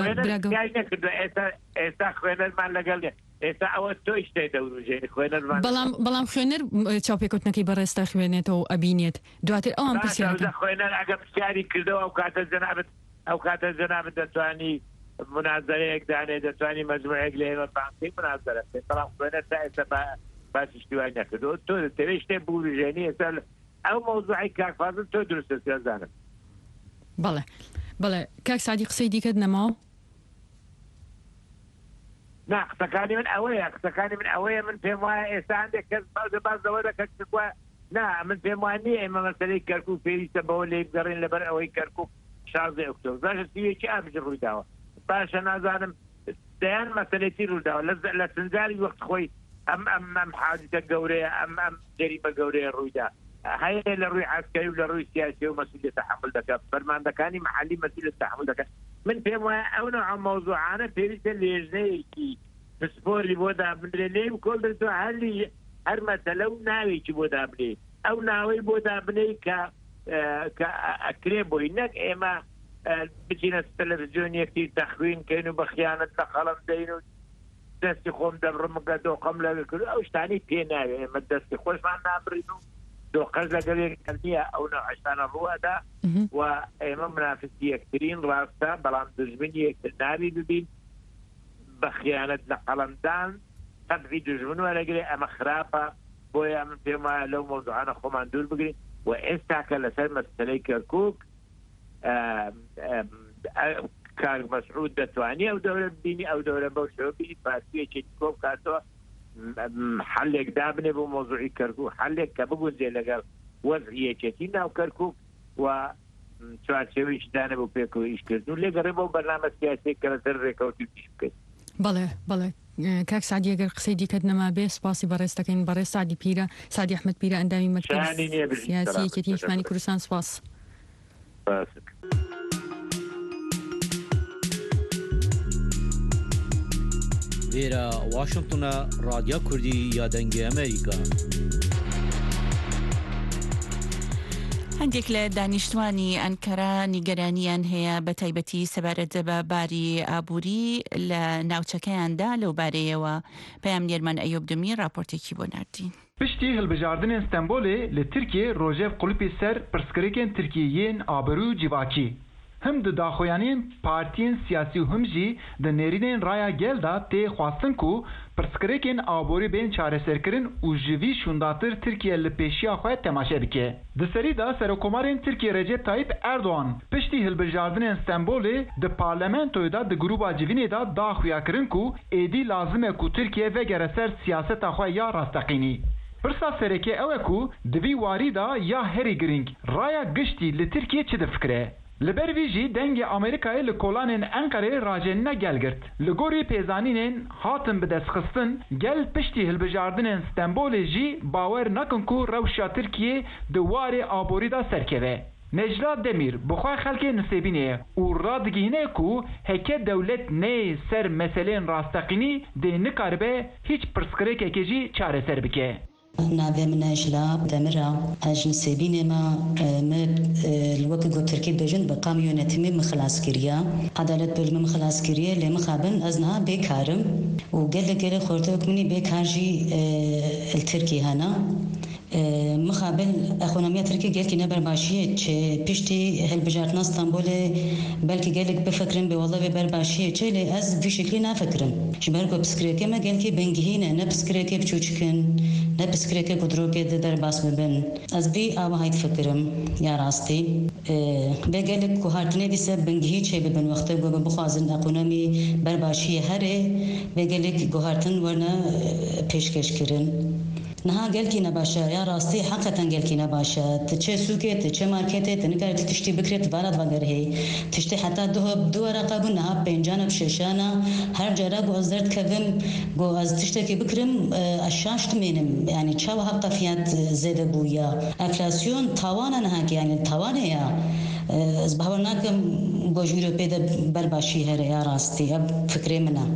ئێستا خوێنەرمان لەگەڵ ئێستا ئەوە تۆی شتێ دەوروژێنی خوێنەرمان بەڵام بەڵام خوێنەر چاوپێکوتنەکەی بەڕێستا خوێنێتەوە ئەبینێت دواتر ئەوان پرسیارەکە خوێنەر ئەگە پرسیاری کردەوە ئەو کاتە جەنابەت ئەو کاتە جەنابەت دەتوانی منازەرەیەک دانێ دەتوانی مەجموعەیەک لە ئێمە بانکەی منازەرە بەڵام خوێنەر تا ئێستا باسی شتیوای نەکردەوە تۆ دەتەوێت شتێ بوروژێنی ئێستا ئەو مەوزوعی کاک فازڵ تۆ دروستە سێزانم بەڵێ بەڵێ کاک سعدی قسەی دیکەت نەماوە نا قسەکانی من ئەوەیە قسەکانی من ئەوەیە من پێم وایە ئێستا هەندێک کەس باز ئەوە دەکەن نا من پێم وایە نییە ئێمە مەسەلەی کەرکووک پێویستە بەوە لێ بگەڕین لەبەر ئەوەی کەرکووک شازدە ئۆکتۆبر باشە سیوێکی ئابژ ڕوویداوە باشە نازانم دەیان مەسەلێتی ڕووداوە لە سنجاری وەخت خۆی ئەم ئەم ئەم حادثە گەورەیە ئەم ئەم جەریمە گەورەیە ڕوویدا هەیە لە ڕووی عسکەری و لە ڕووی سیاسی و مەسئولیت تحمل دەکات فەرماندەکانی محلی مەسئولیت تحمل دەکات من پێم وایە ئەو نوع مەوزوعانە پێویستە لێژنەیەکی پسپۆری بۆ دابنرێ لێم کۆل دەتوە هەلی هەر مەسەلە و ناوێکی بۆ دابنێ ئەو ناوەی بۆ دابنەی کە کە ئەکرێ بۆی نەک ئێمە بچینە تەلەڤیزیۆنیەکی تەخوین کەین و بە خیانەت لە خەڵم دەین و دەستی خۆم دەبڕمگە دۆقەم لەگە کرد ئەو شتانی پێ ناوێ ئێمە دەستی خۆشمان نابڕین و دۆقەش لەگەڵێک نییە ئەو نەعشتانە ڕوەدا و ئێمە منافستی یەکترین ڕاستە بەڵام دژمنی یەکتر نابی ببین بە خیانەت لە قەڵەمدان تەبعی دژمن وەرەگرێ ئەمە خراپە بۆیە من پێم وایە لەو مەوزوعانە خۆمان دوور بگرین و ئێستا کە لەسەر مەسەلەی کەرکووک کاک مەسعود دەتوانێت ئەو دەورە ببینی ئەو دەورە بەو شێوە بینی پارتیەکی کۆ بکاتەوە حەلێک دابنێ بۆ مۆزوعی کەرکووک حەلێک کە بگونجێ لەگەڵ وەزعی یەکێتی ناو کەرکووک و چوارچێوەیەکی دانێ بۆ پێکەوە ئیشکردن و لێگەڕێ بۆ بەرنامە سیاسییەک کە لەسەر ڕێکەوتی پیش بکەیت بەڵێ بەڵێ کاک سعدی ئەگەر قسەی دیکەت نەما بێ سپاسی بەڕێز دەکەین بەڕێز سعدی پیرە سعدی ئەحمەد پیرە ئەندامی مەرکەزی سیاسی یەکێتی نیشتمانی کوردستان سپاس وێرە واشنگتنە رادیۆ کوردی یا دەنگی ئەمریکا هەندێک لە دانیشتوانی ئەنکەرە نیگەرانیان هەیە بە تایبەتی سەبارەت بە باری ئابووری لە ناوچەکەیاندا لەو بارەیەوە پەیامنێرمان ئەیوب دمی راپۆرتێکی بۆ ناردین. پشتی هەڵبژاردنên Stenbolê li Tirkiye rojev qulpê ser pirsgirêkên Tirkiyeyên aberû civakî. هم د داخویانین پارتین سیاسی و هم جی د نرینین رایا گل دا تی خواستن کو پرسکریکین آبوری بین چاره سرکرین و جوی شونداتر ترکیه لپیشیا خواه تماشه بکه. د سری دا سرکومارین ترکیه رجب طایب اردوان پشتی هلبجاردن استنبول د پارلمنتوی دا د گروبا جوینی دا دا خویا کرن کو ایدی لازمه کو ترکیه وگره سر سیاست خواه یا راستقینی. پرسا سرکه اوه کو دوی واری دا یا هری گرینگ رایا گشتی لترکیه چه دفکره؟ لبر ویجی دنگ امریکای لکولانین انقره راجنه گل گرت. لگوری پیزانینین هاتن به دست خستن گل پشتی هلبجاردن استنبول جی باور نکن کو روشا ترکیه دوار آبوری دا سرکوه. نجلا دمیر بخواه خلک نسیبینه و رادگینه کو هکه دولت نه سر مسئلین راستقینی ده نکاربه هیچ پرسکره که جی چاره سر بکه. ناوی من اجلا دمرا اجن سبینه ما ما الوقت قلت تركي بجن بقاميونتي من مخلاص كريا عدالت بل من مخلاص كريا اللي مخابن ازنها بكارم وقال لك قال خورتك مني بكارجي التركي هنا مخابل اخونامیا ترکی گل کی نبر باشیه چه پیشتی هل بجارتنا استانبول بلکه گلک بفکرم به والله بر باشیه چه لی از بی شکلی نفکرم شبر کو پسکریکه ما گل کی بنگهینه نه پسکریکه بچوچکن نه پسکریکه کدروکه در باس ببن از بی آب هایت فکرم یا راستی به گلک کو هارتنه دیسه بنگهی چه ببن وقت گو بخوازن اخونامی بر باشیه هره به گلک گو هارتن ورنه پیشکش کرن نها قال كي نباشا يا راسي حقا قال كي نباشا تشي سوكي تشي ماركتي تنكر تشتي بكرت بارد وغير هي تشتي حتى دو دو رقاب نها بينجانا بشيشانا هر جرا جو ازرت كفم جو از تشتكي بكرم اشاشت منم يعني تشاو حقا فيات زيد بويا انفلاسيون تاوانا نها يعني تاوانه يا از بهورناكم بوجيرو بيد برباشي هر يا راستي اب فكري منا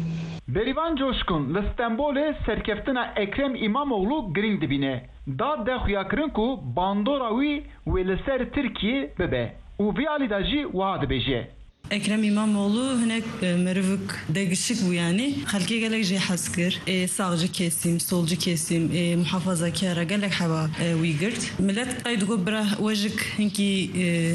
بریوان جوشکن لستنبول سرکفتنا اکرم اماموغلو گرینگ دبینه داد ده خویا کرن کو باندوراوی و لسر ترکیه ببه و وی آلی دا جی واد بیجه اکرم اماموغلو هناك مرفق دقشك ويعني خلقي قالك جي حسكر ساغجي كيسيم سولجي كيسيم محافظة كارا قالك حبا ويقرت ملات قايد قبرا وجهك هنكي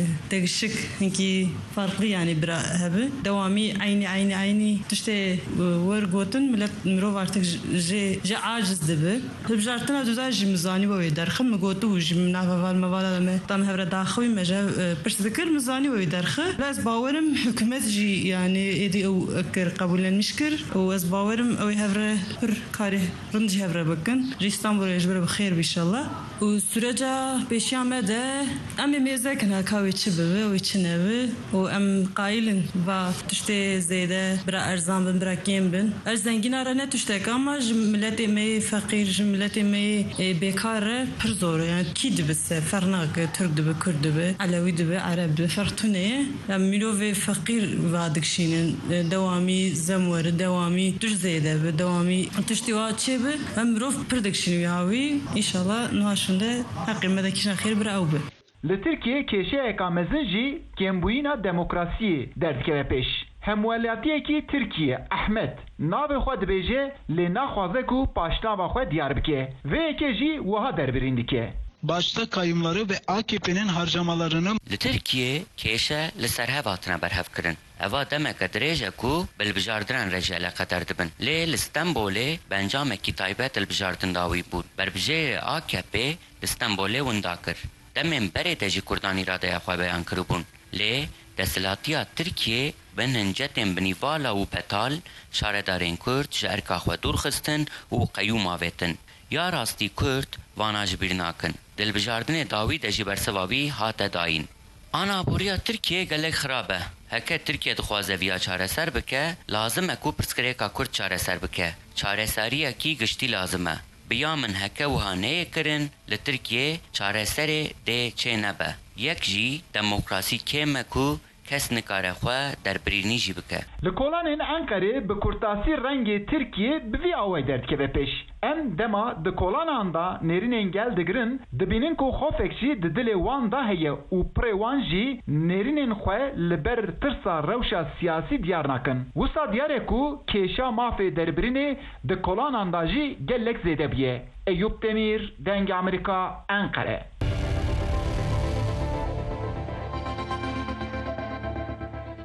دقشك هنكي فرقي يعني برا هبه دوامي عيني عيني عيني تشتي ورقوتن ملات مروف عرتك جي جي عاجز دبه بجارتنا دوزا جي مزاني ويدرخ مقوتو وجي منافا فالموالا لما طام هبرا داخوي مجا برس ذكر مزاني ويدرخ لاز باورم حكومت جي يعني ايدي او اكر قبولا مشكر واز باورم او هفره بر كاري رمجي هفره بكن جي اسطنبول يجبر بخير ان شاء الله وسرجا بشامده ام ميزكنا كاوي تشبه ويتشنبه وام قايلن با تشتي زيده برا ارزان بن برا كيم بن ارزنگين ارنه تشتك اما جملتي مي فقير جملتي مي بكار برزور يعني كيد بس فرناك ترك دبه كرد دبه علوي دبه عرب دبه فرتونه ميلوفي فقير وادكشين دوامي زمور دوامي تش زيده دوامي تشتيوات شبه امروف برودكشن ياوي ان شاء الله نواشنده حقي مدكشن خير براوبه لترکیه کشه اقامزن جی کمبوینا دموکراسی دردکه پیش همولیاتیه کی ترکیه احمد ناو خود بیجه لینا خوازه کو پاشتاوا خود دیار بکه و اکی جی وها در برindike. Başta kayımları ve A K P'nin harcamalarını Li Tirkiye keşe li ser hevatına berhev kirin. Eva demek dirêje ku bilbijardiran rejele qedar dibin. Lê li Stenbolê bencamekî taybet hilbijardin dawî bûn. Berbijêrê A K P li Stenbolê winda kir. Demên berê de jî Kurdan îradeya xwe beyan kiribûn. Lê desthilatiya Tirkiye bin hincetên binîvala û petal şaredarên Kurd ji erka xwe dûrxistin û qeyûm avêtin. Ya rastî Kurd vana ji bîr nakin. Dilbijardinê dawî de jî bersiva wî hate dayîn. Anaboriya Tirkiye gelek xirab e. Heke Tirkiye dixwaze vîya çareser bike, lazim e ku pirsgirêka Kurd çareser bike. Çareseriyekî giştî lazim e. Biya min heke wiha neyê kirin, li Tirkiye çareserê dê çê nebe. Yek jî demokrasî kêm e ku kes nikare xwe derbirînî jî bike. Li kolanên Enqerê bi kurtasî rengê Tirkiye bi vî awayî derdikeve pêş. Em dema di kolanan da nêrînên gel digirin, dibînin ku xofek jî di dilê wan da heye û pirê wan jî nêrînên xwe li ber tirsa rewşa siyasî diyar nakin. Wisa diyar e ku kêşa mafê derbirînê di kolanan da jî gelek zêde biye. Eyüp Demir, Dengê Amerîka, Enqere.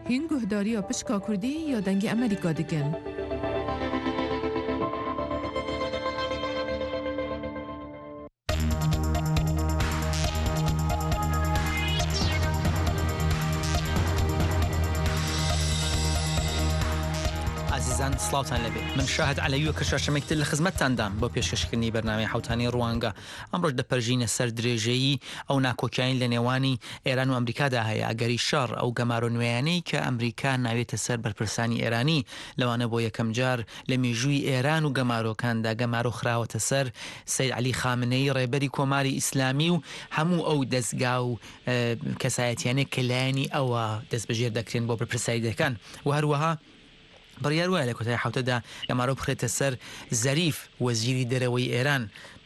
هین گهداری و پشکا کردی یا دنگ امریکا دگن. عزیزان سلاوتان لەبێ من شاهد علەیوە کە شاشەمێکتر لە خزمەتتاندام بۆ پێشکەشکردنی بەرنامەی حوتانی ڕوانگە ئەمڕۆژ دەپەرژینە سەر درێژەیی ئەو ناکۆکیین لە نێوانی ئێران و ئەمریکادا هەیە ئەگەری شەڕ ئەو گەمارۆ نوێیانەی کە ئەمریکا ناوێتە سەر بەرپرسانی ئێرانی لەوانە بۆ یەکەم جار لە مێژووی ئێران و گەمارۆکاندا گەمارۆ خراوەتە سەر سەید عەلی خامنەی ڕێبەری کۆماری ئیسلامی و هەموو ئەو دەستگا و کەسایەتیانە کە لایەنی ئەوە دەستبەژێر دەکرێن بۆ بەرپرساییەکان و هەروەها بڕیار وایە لە کۆتای حوتەدا گەمارۆ بخرێتە سەر زەریف وەزیری دەرەوەی ئێران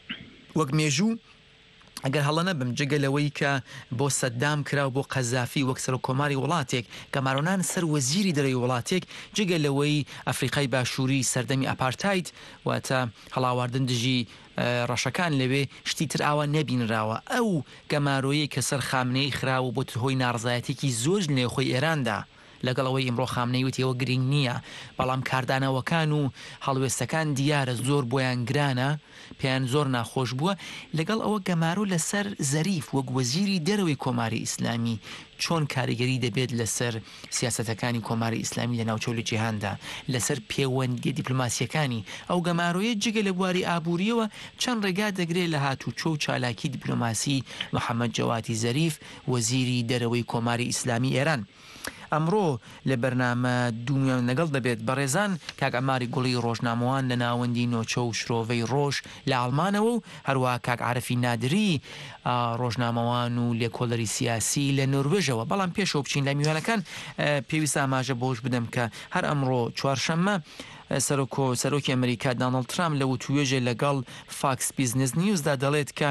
وەک مێژوو ئەگەر هەڵە نەبم جگەلەوەی کە بۆ سەددام کراو بۆ قەزافی وەک سەر کۆماری وڵاتێک گەمارۆنان سەر وەزیری دەرەوەی وڵاتێک جگەلەوەی ئەفریقای باشووری سەردەمی ئەپارتایت واتە هەڵاواردن دژی ڕەشەکان لەوێ شتی تر ئاوا نەبینراوە ئەو گەمارۆیی کە سەر خامنەی خراوە بۆ هۆی ناڕزایەتێکی زۆر لە خۆی ئێراندا لەگەڵەوەی ئیمڕۆ خامنەی وتیەوە گرنگ نییە بەڵام کاردانەوەکان و هەڵوێستەکان دیارە زۆر بۆیان گرانە پێیان زۆر ناخۆش بووە لەگەڵ ئەوە گەمارۆ لەسەر زەریف وەک وەزیری دەرەوەی کۆماری ئیسلامی چۆن کاریگەری دەبێت لەسەر سیاسەتەکانی کۆماری ئیسلامی لە ناوچەو لە جیهاندا لەسەر پەیوەندی دیپلۆماسیەکانی ئەو گەمارۆیە جگە لە بواری ئابووریەوە چەند ڕێگا دەگرێت لە هاتوچۆ و چالاکی دیپلۆماسی محەممەد جەواتی زەریف وەزیری دەرەوەی کۆماری ئیسلامی ئێران ئەمڕۆ لە بەرنامە دوومیان لەگەڵ دەبێت بەڕێزان کاک ئەماری گوڵی ڕۆژنامەوان لە ناوەندی نۆچە و شرۆڤەی ڕۆژ لە ئەڵمانەوە و هەروە کاک عارفی نادری ڕۆژنامەوان و لێکۆڵەری سیاسی لە نۆروێژەوە بەڵام پێشەوە بچین لە میوانەکان پێویست ئاماژە بۆش بدەم کە هەر ئەمڕۆ چوارشەممە سەرۆکۆ سەرۆکی ئەمریکا دانەڵد ترامپ لە وتوێژێ لەگەڵ فاکس بیزنس نیوزدا دەڵێت کە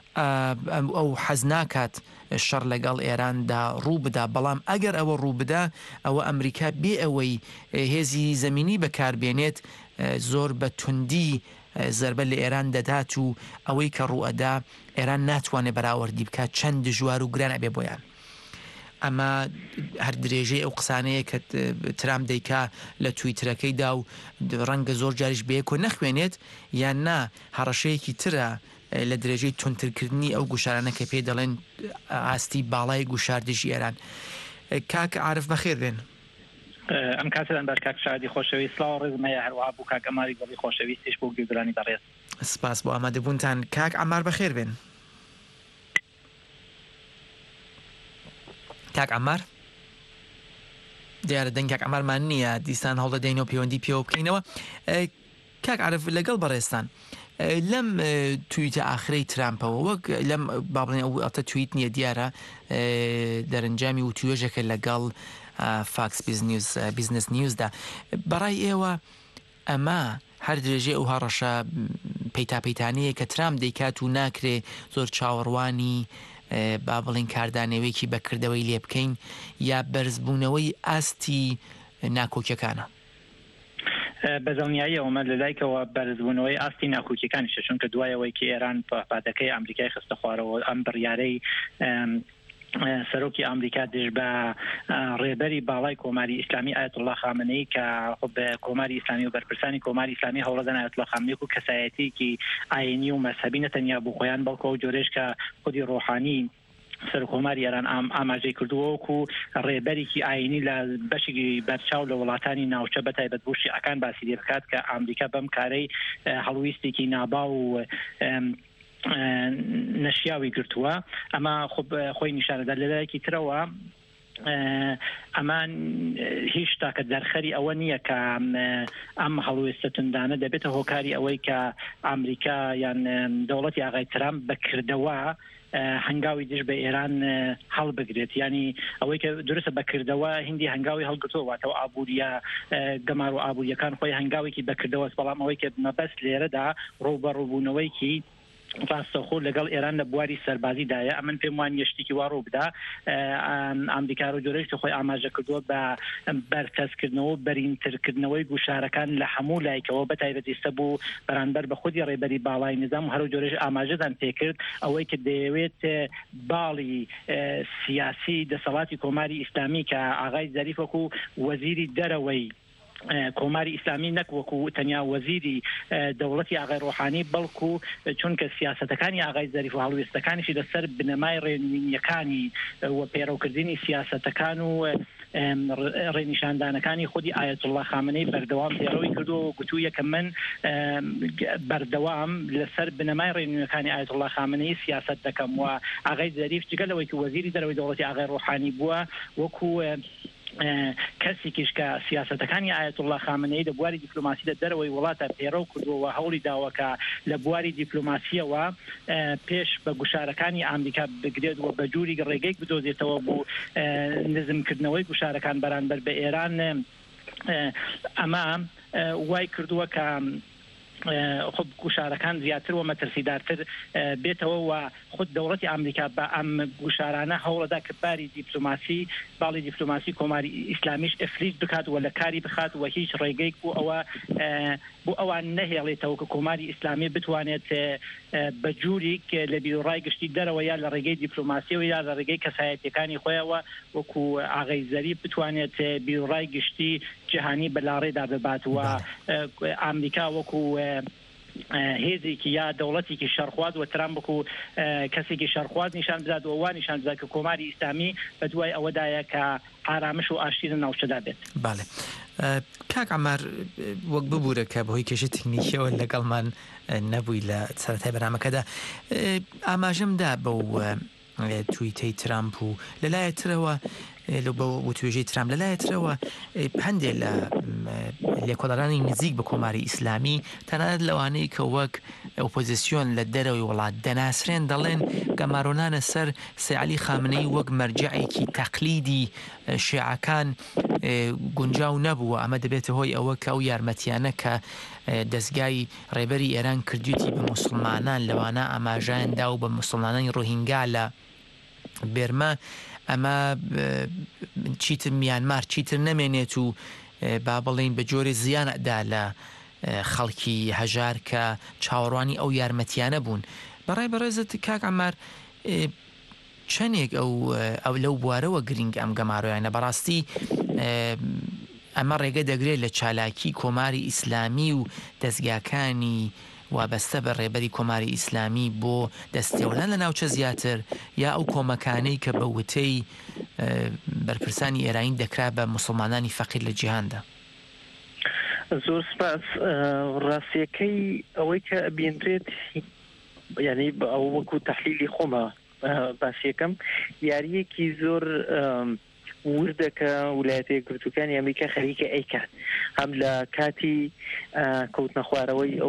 ئەو حەز ناکات شەڕ لەگەڵ ئێراندا ڕوو بدا بەڵام ئەگەر ئەوە ڕوو بدا ئەوە ئەمریکا بێ ئەوەی هێزی زەمینی بەکاربێنێت زۆر بە توندی زەربە لە ئێران دەدات و ئەوەی کە ڕوئەدا ئێران ناتوانێت بەراوەردی بکات چەند دژوار و گران ئەبێ بۆیان ئەمە هەر درێژەی ئەو قسانەیە کە ترام دەیکا لە تویترەکەیدا و ڕەنگە زۆر جاریش بەیەکۆ نەخوێنێت یان نا هەڕەشەیەکی ترە لە درێژەی تونترکردنی ئەو گوشارانە کە پێی دەڵێن ئاستی باڵای گوشاردژی ئێران کاک عارف بەخێر بێن ئەم کاتدان بەر کاک شادی خۆشەوی سلااو ڕێزمەیە هەروە بوو کاک ئەماری گەڵی خۆشەویستیش بۆ گوێگرانی بەڕێز سپاس بۆ ئامادەبوونتان کاک ئەمار بەخێر بێن کاک ئەمار دیارە دەنگ کاک ئەمارمان نییە دیسان هەڵدە دەینەوە پەیوەندی پێوە بکەینەوە کاک عارف لەگەڵ بەڕێستان لەم تویتە ئاخرەی ترامپەوە وەک لەم بابڵێن ئەو ئەتە تویت نییە دیارە دەرەنجامی و توێژەکە لەگەڵ فاکس بیزنس نیوزدا بەڕای ئێوە ئەمە هەر درێژێ ئەو هەڕەشە پەیتاپەیتانەیە کە ترامپ دەیکات و ناکرێ زۆر چاوەڕوانی با بڵین کاردانەوەیکی بەکردەوەی لێ بکەین یا بەرزبوونەوەی ئاستی ناکۆکیەکانە بەزەونیایی ئەومە لەلایکەوە بەرزبوونەوەی ئاستی ناکۆکیەکانیشە چونکە دوایەوەی کە ئێران پاپاتەکەی ئەمریکای خستە خوارەوە ئەم بڕیارەی سەرۆکی ئەمریکا دژ بە ڕێبەری باڵای کۆماری ئیسلامی ئایەتوڵڵا خامنەی کە بە کۆماری ئیسلامی و بەرپرسانی کۆماری ئیسلامی هەوڵەدەن ئایەتوڵڵا خامنەی و کەسایەتێکی ئاینی و مەذهەبی نەتەنیا بوو خۆیان بەڵکو و جۆرێش کە خودی ڕۆحانی سەرکۆماری ئێران ئاماژەی کردووەکو ڕێبەرێکی ئاینی لە بەشی بەرچاو لە وڵاتانی ناوچە بەتایبەت بۆ شیعەکان باسی لێ بکات کە ئەمریکا بەم کارەی هەڵویستێکی نابا و نەشیاوی گرتووە ئەمە خۆی نیشانەدا لەلایەکی ترەوە ئەمان هیچ تاکە دەرخەری ئەوە نییە کە ئەم هەڵوێستە توندانە دەبێتە هۆکاری ئەوەی کە ئەمریکا یان دەوڵەتی ئاغای ترامپ بەکردەوە هەنگاوی دژ بە ئێران هەڵبگرێت ینی ئەوەی کە درستە بەکردەوە هندی هەنگاوی هەڵگرتووەواتەوە ئابوووریە گەمار و ئابوووریەکان خۆی هەنگاوێکی بەکردەوە بەڵام ئەوەی کە مەبەست لێرەدا ڕوو بە ڕووبوونەوەیکی ڕاستەخۆ لەگەڵ ئێران لە بواری سەربازیدایە ئەمن پێم وان یشتێکی وا ڕوو بدا ئەمریکا و جۆرەی خۆی ئاماژە کردووە بە بەرکەسکردنەوە بەرینترکردنەوەی گوشارەکان لە هەموو لایکەوە بە تایبەتیستە بوو بەرامبەر بە خودی ڕێبەری باڵای نظام و هەرو جۆرەش ئاماژەدان پێکرد ئەوەی کە دەیەوێت باڵی سیاسی دەسەڵاتی کۆماری ئیسلامی کە ئاغای زەریف وەکو وەزیری دەرەوەی کۆماری ئیسلامی نەک وەکو تەنیا وەزیری دەوڵەتی ئاغای ڕۆحانی بەڵکو چونکە سیاسەتەکانی ئاغای زەریف و هەڵوێستەکانیشی لەسەر بنەمای ڕێنمینیەکانی و پێڕەوکردنی سیاسەتەکان و ڕێنیشاندانەکانی خودی ئایەت الله خامنەی بەردەوام پێڕەوی کردو گوتو یەکە من بەردەوام لەسەر بنەمای ڕێنمینیەکانی ئایەت الله خامنەی سیاسەت دەکەم و ئاغای زەریف جگەلەوەی کە وەزیری دەرەوەی دەوڵەتی ئاغای ڕۆحانی بووە وەکو کەسێکیش کە سیاسەتەکانی ئایەت الله خامنەی لە بواری دیپلۆماسیدا دەرەوەی وڵاتە پێڕەو کردووە هەوڵی داوەکە لە بواری دیپلۆماسیەوە پێش بە گوشارەکانی ئامریکا بگرێت و بە جووری ڕێگەیەک بدۆزێتەوە بوو نزمکردنەوەی گوشارەکان بەرامبەر بە ئێران ئەمە وای کردووە کە خب گوشارەکان زیاتر و مەترسیدارتر بێتەوە و خود دەوڵەتی ئەمریکا بە ئەم گوشارانە هەوڵەدا کە باری دیپلۆماسی باڵی دیپلۆماسی کۆماری ئیسلامیش ئەفریز بکات و لە کاری بخات و هیچ ڕێگەیەک بوو ئەوە بۆ ئەوان نەهێڵێتەوە کە کۆماری ئیسلامی بتوانێت بە جووری لە بیرۆڕای گشتی دەرەوە یا لە ڕێگەی دیپلۆماسیەوە یا لە ڕێگەی کەسایەتیەکانی خۆیەوە وەکو ئاغای زەریف بتوانێت بیرۆڕای گشتی جیهانی بەلاڕێدا ببات و ئامریکا وەکو هێزێکی یا دەوڵەتێکی شەرخواز و ترام بکو کەسێکی شەرخواز نیشان بدات و وا نیشان بدات کە کۆماری ئیسلامی بە دوای ئەوەدایە کە ئارامش و ئاشتی لە ناوچەدا بێت. باڵێ کاک عەمەر وەک ببوورە کە بەهۆی کێشە تەکنیکیەوە لەگەڵمان نەبووی لە سەرەتای بەرنامەکەدا ئاماژەمدا بەو تویتەی ترامپ و لەلایەترەوە لە بە وتوێژەی ترام لەلایەترەوە هەندێک لە لێکۆڵەرانی نزیک بە کۆماری ئیسلامی تەنانەت لەوانەیە کە وەک ئۆپۆزیسیۆن لە دەرەوەی وڵات دەناسرێن دەڵێن گەمارۆنانە سەر سەیعەلی خامنەی وەک مەرجەعێکی تەقلیدی شیعەکان گونجاو نەبووە ئەمە دەبێتە هۆی ئەوە کە ئەو یارمەتیانە کە دەستگای ڕێبەری ئێران کردویەتی بە موسڵمانان لەوانە ئاماژیاندا و بە موسڵمانانی ڕۆهینگا لە بێرما ئەمە چیتر میانمار چیتر نەمێنێت و با بڵین بە جۆرە زیانەدا لە خەڵکی هەژار کە چاوەڕوانی ئەو یارمەتیانە بوون. بەڕای بەڕێزت کاک عەمەر چەندێک ئەو ئەو لەو بوارەوە گرنگ ئەم گەمارۆیانە بەڕاستی ئەمە ڕێگە دەگرێت لە چالاکی کۆماری ئیسلامی و دەستگاکانی وابەستە بە ڕێبەری کۆماری ئیسلامی بۆ دەستێوەدان لە ناوچە زیاتر یا ئەو کۆمەکانەی کە بە وتەی بەرپرسانی ئێرانی دەکرا بە موسڵمانانی فەقیر لە جیهاندا. زۆر سپاس. ڕاستیەکەی ئەوەی کە بێنرێت یعنی ئەو وەکو تەحلیلی خۆمە باسیەکەم یاریەکی زۆر وردەکە ویلایەتە یەکگرتووەکانی ئەمریکا خەریکە ئەیکات هەم لە کاتی کەوتنە خوارەوەی ئەو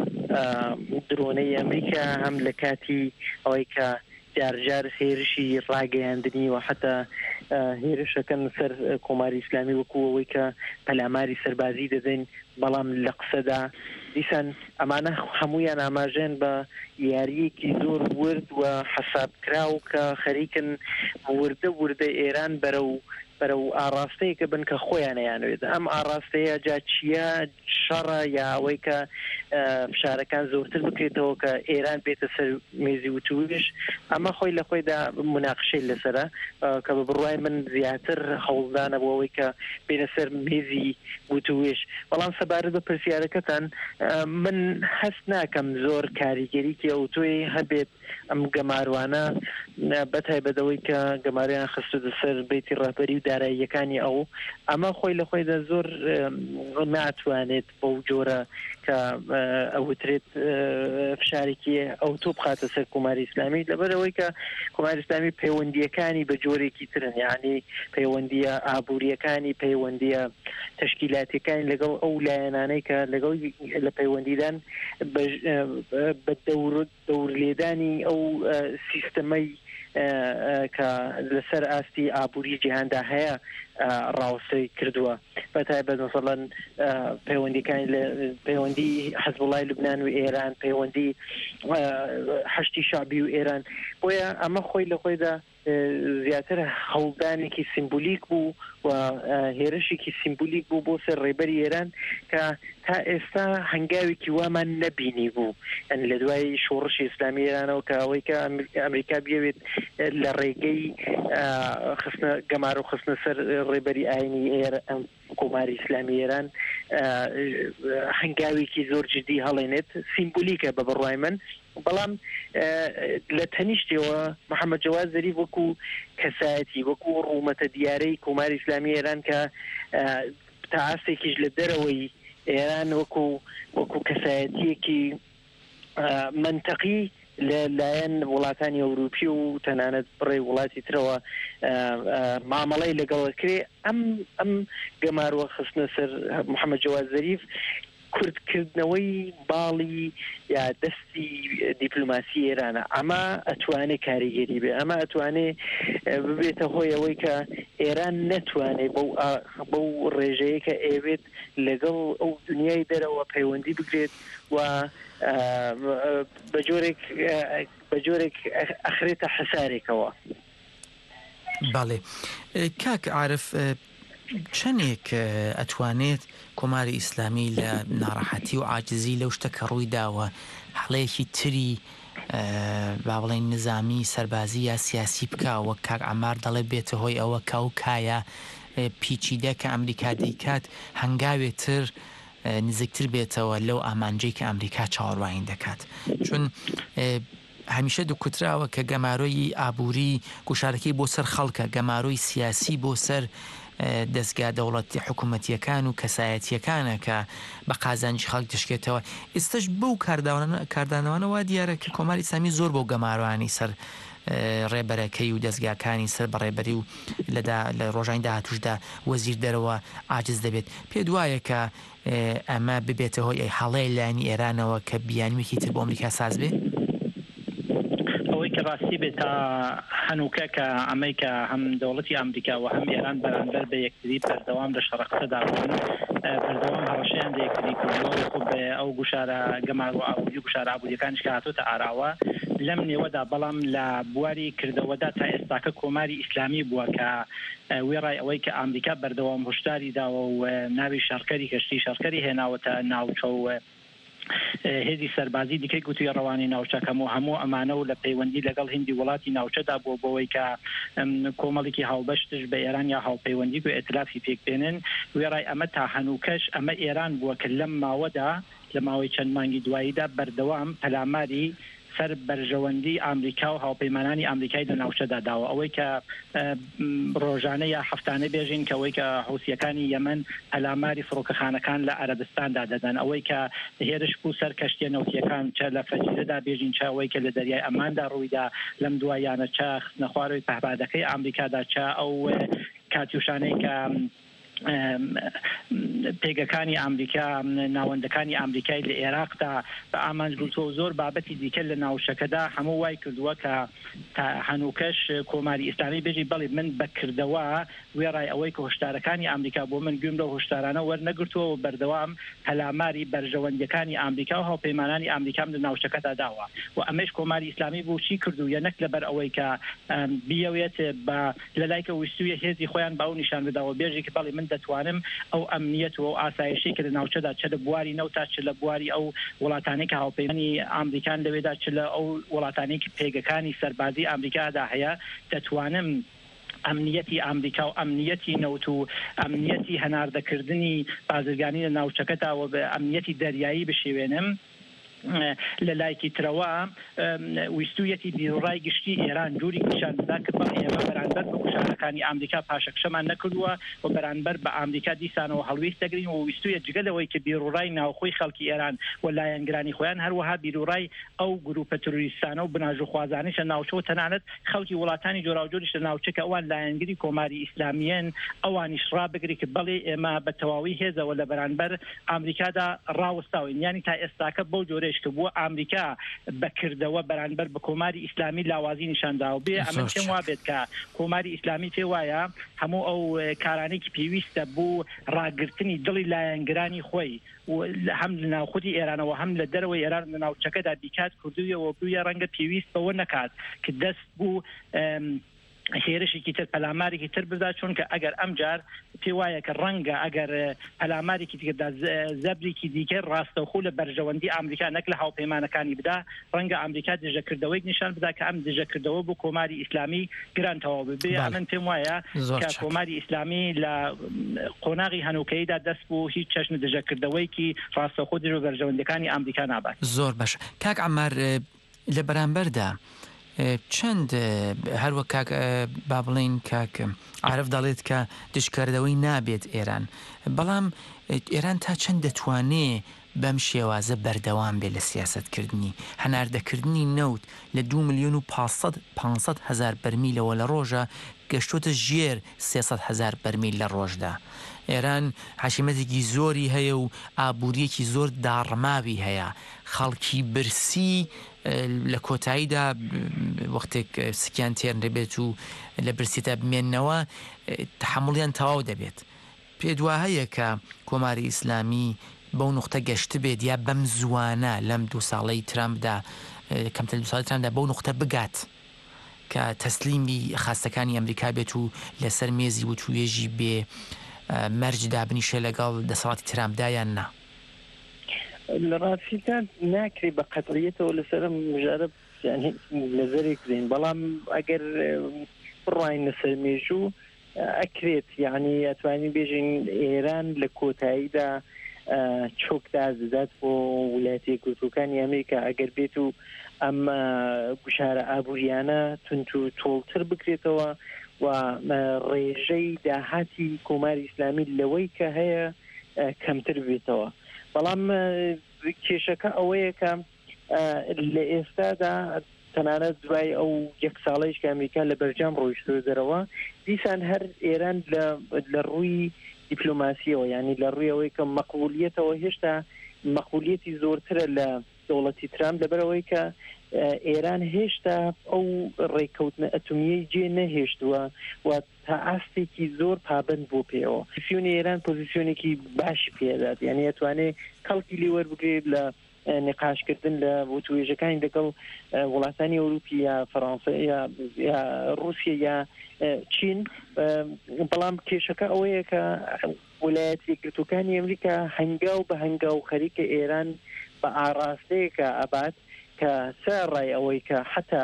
درۆنەی ئەمریکا هەم لە کاتی ئەوەی کە جارجار هێرشی ڕاگەیاندنی و حتا هێرشەکەن سەر کۆماری ئیسلامی وەکو ئەوەی کە پەلاماری سەربازی دەدەین بەڵام لە قسەدا دیسان ئەمانە هەمویان ئاماژێن بە یاریەکی زۆر ورد و حەسابکراو کە خەریکن وردە وردە ئێران بەرەو بەرەو ئاڕاستەیەکە بن کە خۆیان یانوێت ئەم ئاڕاستەیە جا چیە شەڕە یا ئەوەی کە فشارەکان زۆرتر بکرێتەوە کە ئێران بێتە سەر مێزی وتوێژ ئەمە خۆی لە خۆیدا مناقشەی لەسەرە کە بە بڕوای من زیاتر هەوڵدانە بۆ ئەوەی کە بێنە سەر مێزی وتوێژ. بەڵام سەبارەت بە پرسیارەکەتان من هەست ناکەم زۆر کاریگەریکی ئەوتۆی هەبێت ئەم گەماروانە بەتایبەتەوەی کە گەماریان خستوتە سەر بێتی ڕاهبەری و داراییەکانی ئەو ئەمە خۆی لە خۆیدا زۆر ناتوانێت بەو جۆرە کە ئەوترێت فشارێکی ئەو تۆ بخاتە سەر کۆماری ئیسلامی لەبەرەوەی کە کۆماری ئیسلامی پەیوەندیەکانی بە جۆرێکی ترن یعنی پەیوەندیە ئابوووریەکانی پەیوەندیە تشکیلاتەکانی لەگەڵ ئەو لایەنانەی کە لەگەڵ لە پەیوەندیدان بە دەور لێدانی ئەو سیستەمەی کە لەسەر ئاستی ئابووری جیهاندا هەیە ڕاوەستەی کردووە. بەتایبەت مەسەڵەن پەیوەندیەکانی پەیوەندی حەزبوڵای لوبنان و ئێران پەیوەندی حەشتی شعبی و ئێران بۆیە ئەمە خۆی لە خۆیدا زیاتر هەوڵدانێکی سیمبولیک بوو و هێرشێکی سیمبولیک بوو بۆ سەر ڕێبەری ئێران کە تا ئێستا هەنگاوێکی وامان نەبینی بوو ئەن لە دوای شۆڕشی ئیسلامی ئێرانەوە کە ئەوەی کە ئەمریکا بێوێت لە ڕێگەی خستنە گەمار و خستنە سەر ڕێبەری ئاینی ئێرە کۆماری ئیسلامی ئێران هەنگاوێکی زۆر جدی هەڵێنێت سیمبولیکە بە بڕوای من بەڵام لە تەنیشتەوە محەممەد جەواد زەریف وەکو کەسایەتی وەکو ڕوومەتە دیارەی کۆماری ئیسلامی ئێران کە تا ئاستێکیش لە دەرەوەی ئێران وەکو وەکو کەسایەتیەکی منتەقی لەلایەن وڵاتانی ئەوروپی و تەنانەت بڕێ وڵاتی ترەوە مامەڵەی لەگەڵ کرێ ئەم ئەم گەماروە خستنە سەر محەممەد جەواد زەریف کوردکردنەوەی باڵی یا دەستی دیپلۆماسی ئێرانە ئەمە ئەتوانێت کاریگەری بێ ئەمە ئەتوانێت ببێتە هۆی ئەوەی کە ئێران نەتوانێت بەو ڕێژەیە کە ئێوێت لەگەڵ ئەو دنیای دەرەوە پەیوەندی بگرێت و بە جۆرێک بە جۆرێک ئەخرێتە حسارێکەوە. باڵێ کاک عارف چەندێک ئەتوانێت کۆماری ئیسلامی لە ناڕەحەتی و عاجزی لەو شتە کە ڕووی داوە هەڵەیەکی تری با بڵێن نظامی سەربازی یا سیاسی بکەوە کاک عەمار دەڵێ بێتە هۆی ئەوە کە و کایە پیچیدە کە ئەمریکا دەیکات هەنگاوێتر نزیکتر بێتەوە لەو ئامانجەی کە ئەمریکا چاوەڕوانی دەکات چون هەمیشە دووکوتراوە کە گەمارۆی ئابووری گوشارەکەی بۆ سەر خەڵکە گەمارۆی سیاسی بۆ سەر دەستگا دەوڵەتی حکوومەتیەکان و کەسایەتیەکانە کە بە قازانجی خەڵک دەشکێتەوە ئێستش بەو کاردانەوەنەوە دیارە کە کۆماری ئیسلامی زۆر بۆ گەماروانی سەر ڕێبەرەکەی و دەستگاکانی سەر بەڕێبەری و لە ڕۆژانی داهاتوشدا وەزیر دەرەوە عاجز دەبێت پێ دوایە کە ئەمە ببێتە هۆی ئەی هەڵەیە لایەنی ئێرانەوە کە بیانوێکی تر بۆ ئەمریکا ساز بێ ئەوەی کە ڕاستی بێت تا هەنووکە کە ئەمەی کە هەم دەوڵەتی ئەمریکا و هەم ئێران بەرامبەر بە یەکتری بەردەوام لە شەڕەقسەدا بوون بەردەوام هەڕەشەیان لە یەکتری کردووە خۆ ئەو گوشارە گەمار و ئابووری گوشارە ئابووریەکانیش کە هاتوۆتە ئاراوە لەم نێوەدا بەڵام لە بواری کردەوەدا تا ئێستاکە کۆماری ئیسلامی بووە کە وێ ڕای ئەوەی کە ئەمریکا بەردەوام هشداری داوە و ناوی شەڕکەری کەشتی شەڕکەری هێناوەتە ناوچە و هێزی سەربازی دیکەی گوتووی ڕەوانی ناوچەکەم و هەموو ئەمانە و لە پەیوەندی لەگەڵ هندی وڵاتی ناوچەدا بۆ بەوەی کە کۆمەڵێکی هاوبەشتش بە ئێران یا هاوپەیوەندی و ئێتلافی پێکبێنن وێ ڕای ئەمە تا هەنووکەش ئەمە ئێران بووە کە لەم ماوەدا لە ماوەی چەند مانگی دواییدا بەردەوام پەلاماری سەر بەرژەوەندی ئامریکا و هاوپەیمانانی ئامریکای لە ناوچەدا داوە ئەوەی کە ڕۆژانە یا هەفتانە بێژین کە ئەوەی کە حوسیەکانی یەمەن پەلاماری فڕۆکەخانەکان لە عەرەبستاندا دەدەن ئەوەی کە هێرش بوو سەر کەشتیە نەوتیەکان چە لە فەجیرەدا بێژین چا ئەوەی کە لە دەریای ئەماندا ڕوویدا لەم دوایانە چا خستنە خوارەوەی پەهپادەکەی ئامریکادا چا ئەو کاتیوشانەی کە پێگەکانی ئەمریکا ناوەندەکانی ئەمریکای لە عێراقدا بە ئامانج گوتووە زۆر بابەتی دیکە لە ناوچەکەدا هەموو وای کردووە کە تا هەنووکەش کۆماری ئیسلامی بێژی بەڵێ من بەکردەوە وێ ڕای ئەوەی کە هۆشدارەکانی ئەمریکا بۆ من گوێم لەو هۆشدارانە وەرنەگرتووە و بەردەوام هەلاماری بەرژەوەندەکانی ئەمریکا و هاوپەیمانانی ئەمریکام لە ناوچەکەدا داوە و ئەمەش کۆماری ئیسلامی بۆ چی کردو یەنەک لەبەر ئەوەی کە بیەوێت بە لەلایکە ویستویە هێزی خۆیان باو نیشان بداوە بێژی کە بەڵێ من دەتوانم ئەو ئەمنیەت و ئەو ئاسایشەی کە لە ناوچەدا چ لە بواری نەوتا چ لە بواری ئەو وڵاتانەی کە هاوپەیمانی ئەمریکان لەوێدا چ لە ئەو وڵاتانەی کە پێگەکانی سەربازی ئەمریکادا هەیە دەتوانم ئەمنیەتی ئەمریکا و ئەمنیەتی نەوت و ئەمنیەتی هەناردەکردنی بازرگانی لە ناوچەکەتەوە بە ئەمنیەتی دەریایی بشێوێنم لە لایکی ترەوە ویستویەتی بیرڕای گشتی ئێران جووری پیشاندا کە بە ئێمە بەرامبەر بە گوشارەکانی ئەمریکا پاشەکشەمان نەکردووە و بەرامبەر بە ئەمریکا دیسانەوە هەڵویست دەگرین و ویستویە جگەلەوەی کە بیرڕای ناوخۆی خەڵکی ئێران و لایەنگرانی خۆیان هەروەها بیرڕای ئەو گروپە تروریستانە و بناژ و خوازانیش لە ناوچەوە تەنانەت خەڵکی وڵاتانی جۆراوجۆریش لە ناوچەکە ئەوان لایەنگری کۆماری ئیسلامیین ئەوانیش ڕابگری کە بەڵێ ئێمە بە تەواوی هێزەوە لە بەرامبەر ئەمریکادا ڕاوەستاوین یانی تا ئێستاکە بەو جۆرە درێژ بووە ئامریکا بەکردەوە بەرامبەر بە کۆماری ئیسلامی لاوازی نیشانداوە بێ ئەمە پێم وا بێت کە کۆماری ئیسلامی پێ وایە هەموو ئەو کارانێکی پێویستە بۆ ڕاگررتنی دڵی لایەنگرانی خۆی هەم لە ناوخودی ئێرانەوە هەم لە دەرەوەی ئێران لە ناوچەکەدا بیکات کردوویەوە بوویە ڕەنگە پێویست بەوە نەکات کە دەست بوو هێرشێکی تر پەلامارێکی تر بدا چون کە ئەگەر ئەمجار پێ وایە کە ڕەنگە ئەگەر پەلامارێکی دیکەدا زەبرێکی دیکە ڕاستەوخۆ لە بەرژەوەندی ئەمریکا نەک لە هاوپەیمانەکانی بدا ڕەنگە ئەمریکا دژەکردەوەی نیشان بدا کە ئەم دژەکردەوە بۆ کۆماری ئیسلامی گرانتەوە ببێ ئەمن پێم وایە کە کۆماری ئیسلامی لە قۆناغی هەنووکەیدا دەست بۆ هیچ چەشن دژەکردەوەیکی ڕاستەوخۆ دژ و بەرژەوەندەکانی ئەمریکا نابات. زۆر باش کاک عەمەر لە بەرامبەردا چەند هەروە کاک با بڵێن کاک عارف دەڵێت کە دشکردەوەی نابێت ئێران بەڵام ئێران تا چەند دەتوانێت بەم شێوازە بەردەوام بێت لە سیاسەتکردنی هەناردەکردنی نەوت لە دو ملیۆن و پانسەد هەزار بەرمیلەوە لە ڕۆژە گەشتۆتە ژێر سێسەد هەزار بەرمیل لە ڕۆژدا. ئێران حەشیمەتێکی زۆری هەیە و ئابوووریەکی زۆر داڕماوی هەیە خەڵکی برسی لە کۆتاییدا وەختێک سکیان تێر دەبێت و لە برسیتە بمێننەوە تحمڵیان تەواو دەبێت. پێ دوا هەیە کە کۆماری ئیسلامی بەو نوختە گەشت بێت یا بەم زوانە لەم دو ساڵەی ترامپدا کەمتر دو ساڵی ترامپدا بەو نوختە بگات کە تەسلیمی خاستەکانی ئەمریکا بێت و لەسەر مێزی و توێژی بێ مەرج دابنیشە لەگەڵ دەسەڵاتی ترامپدا یان نا؟ لە ڕاستیدا ناکرێت بە قەتڵیەتەوە لەسەر مژارە نەزەرێک بدەین بەڵام ئەگەر بڕواین لەسەر مێژوو ئەکرێت یعنی ئەتوانین بێژین ئێران لە کۆتاییدا چۆکدا دەدات بۆ وڵاتە یەکگرتووەکانی ئەمریکا ئەگەر بێت و ئەم گوشارە ئابووریانە تونت و تۆڵتر بکرێتەوە و ڕێژەی داهاتی کۆماری ئیسلامی لەوەی کە هەیە کەمتر بێتەوە. بەڵام کێشەکە ئەوەیە کە لە ئێستادا تەنانەت دوای ئەو یەک ساڵەیش کە ئەمریکا لە بەرجام ڕۆیشتووە دەرەوە دیسان هەر ئێران لە ڕووی دیپلۆماسیەوە ینی لە ڕوویەوەی کە مەقبولیەتەوە هێشتا مەقبولیەتی زۆرترە لە دەوڵەتی ترامپ لەبەرەوەی کە ئێران هێشتا ئەو ڕێککەوتنە ئەتۆمیەی جێ نەهێشتووە و تا ئاستێکی زۆر پابند بۆ پێەوە. پۆزیسیۆنی ئێران پۆزیسیۆنێکی باشی پێدات یعنی ئەتوانێت کەڵکی لێ وەربگرێت لە نقاشکردن لە بۆ توێژەکانی لەگەڵ وڵاتانی ئەوروپی یا فەڕەنسا یا رووسیا یا چین. بەڵام کێشەکە ئەوەیە کە ویلایەتە یەکگرتووەکانی ئەمریکا هەنگاو بە هەنگاو خەریکە ئێران بە ئاراستەیەکە ئەبات کە سەرڕای ئەوەی کە حتا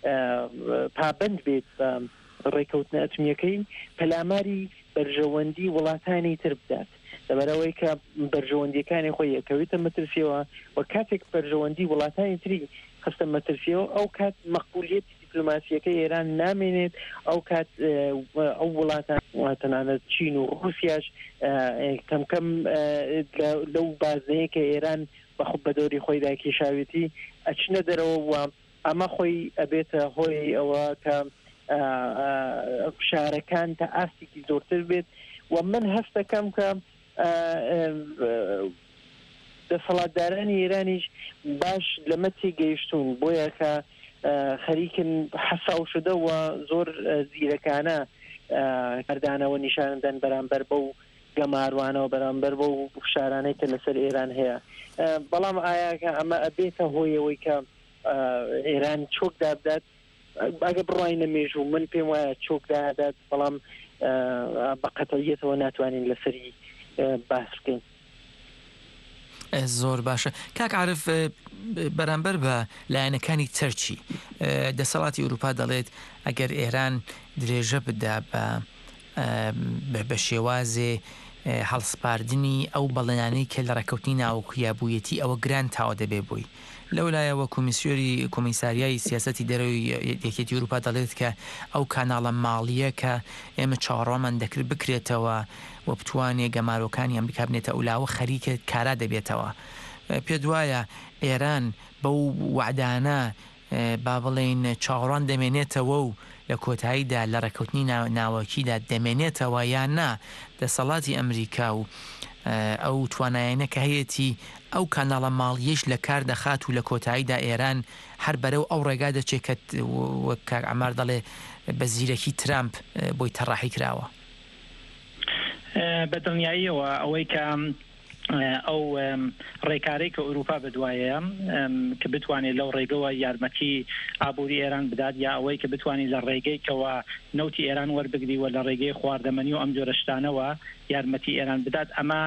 پابند بێت ڕێکەوتنە ئەتۆمیەکەی پەلاماری بەرژەوەندی وڵاتانی تر بدات لەبەرەوەی کە بەرژەوەندیەکانی خۆی یەکەوێتە مەترسیەوە و کاتێک بەرژەوەندی وڵاتانی تری خستە مەترسیەوە ئەو کات مەقبولیەتی دیپلۆماسیەکەی ئێران نامێنێت ئەو کات ئەو وڵاتان تەنانەت چین و رووسیاش کەمکەم لەو بازنەیە کە ئێران بەخۆ بە دەوری خۆیدا کێشاوێتی ئەچنە دەرەوە و ئەمە خۆی ئەبێتە هۆی ئەوە کە شارەکان تا ئاستێکی زۆرتر بێت و من هەست دەکەم کە دەسەڵاتدارانی ئێرانیش باش لەمە تێگەیشتون بۆیە کە خەریکن حەساو شدە و زۆر زیرەکانە هەردانەوە نیشاندان بەرامبەر بەو گەماروانەوە بەرامبەر بەو شارانەی کە لەسەر ئێران هەیە. بەڵام ئایا کە ئەمە ئەبێتە هۆیەوەی کە ئێران چۆک دابدات ئەگە بڕواینە مێژوو من پێم وایە چۆک دادات بەڵام بە قەتڵیەتەوە ناتوانین لەسەری باس بکەین. زۆر باشە کاک عارف بەرامبەر بە لایەنەکانی تەرکی دەسەڵاتی ئەوروپا دەڵێت ئەگەر ئێران درێژە بدا بە شێوازێ هەڵسپاردنی ئەو بەڵێنانەی کە لە ڕێکەوتنی ناوکیابوویەتی ئەوە گران تاوە دەبێ بووی لەولایەوە کۆمیسیۆری کۆمیساریای سیاسەتی دەرەوەی یەکێتی ئەوروپا دەڵێت کە ئەو کاناڵە ماڵیە کە ئێمە چاوەڕوامان دەکرد بکرێتەوە و بتوانێت گەمارۆکانی ئەمریکا بنێتە ئولاوە خەریکە کارا دەبێتەوە. پێ دوایە ئێران بەو وعدانە با بڵێن چاوەڕوان دەمێنێتەوە و لە کۆتاییدا لە ڕێکەوتنی ناوەکیدا دەمێنێتەوە یان نا دەسەڵاتی ئەمریکا و ئەو توانایانە کە هەیەی ئەو کاناڵە ماڵیەش لە کار دەخات و لە کۆتاییدا ئێران هەر بەرەو ئەو ڕێگا دەچێت کە وەک کاک عەمار دەڵێ بە زیرەکی ترامپ بۆی تەڕاحی کراوە. بەدڵنیاییەوە ئەوەی کە ئەو ڕێکارەی کە ئەوروپا بەدوایە کە بتوانێت لەو ڕێگەوە یارمەتی ئابووری ئێران بدات یا ئەوەی کە بتوانێت لە ڕێگەی کەەوە نەوتی ئێران وەربگریوە لە ڕێگەی خواردەمەنی و ئەم جۆرە شتانەوە یارمەتی ئێران بدات ئەمە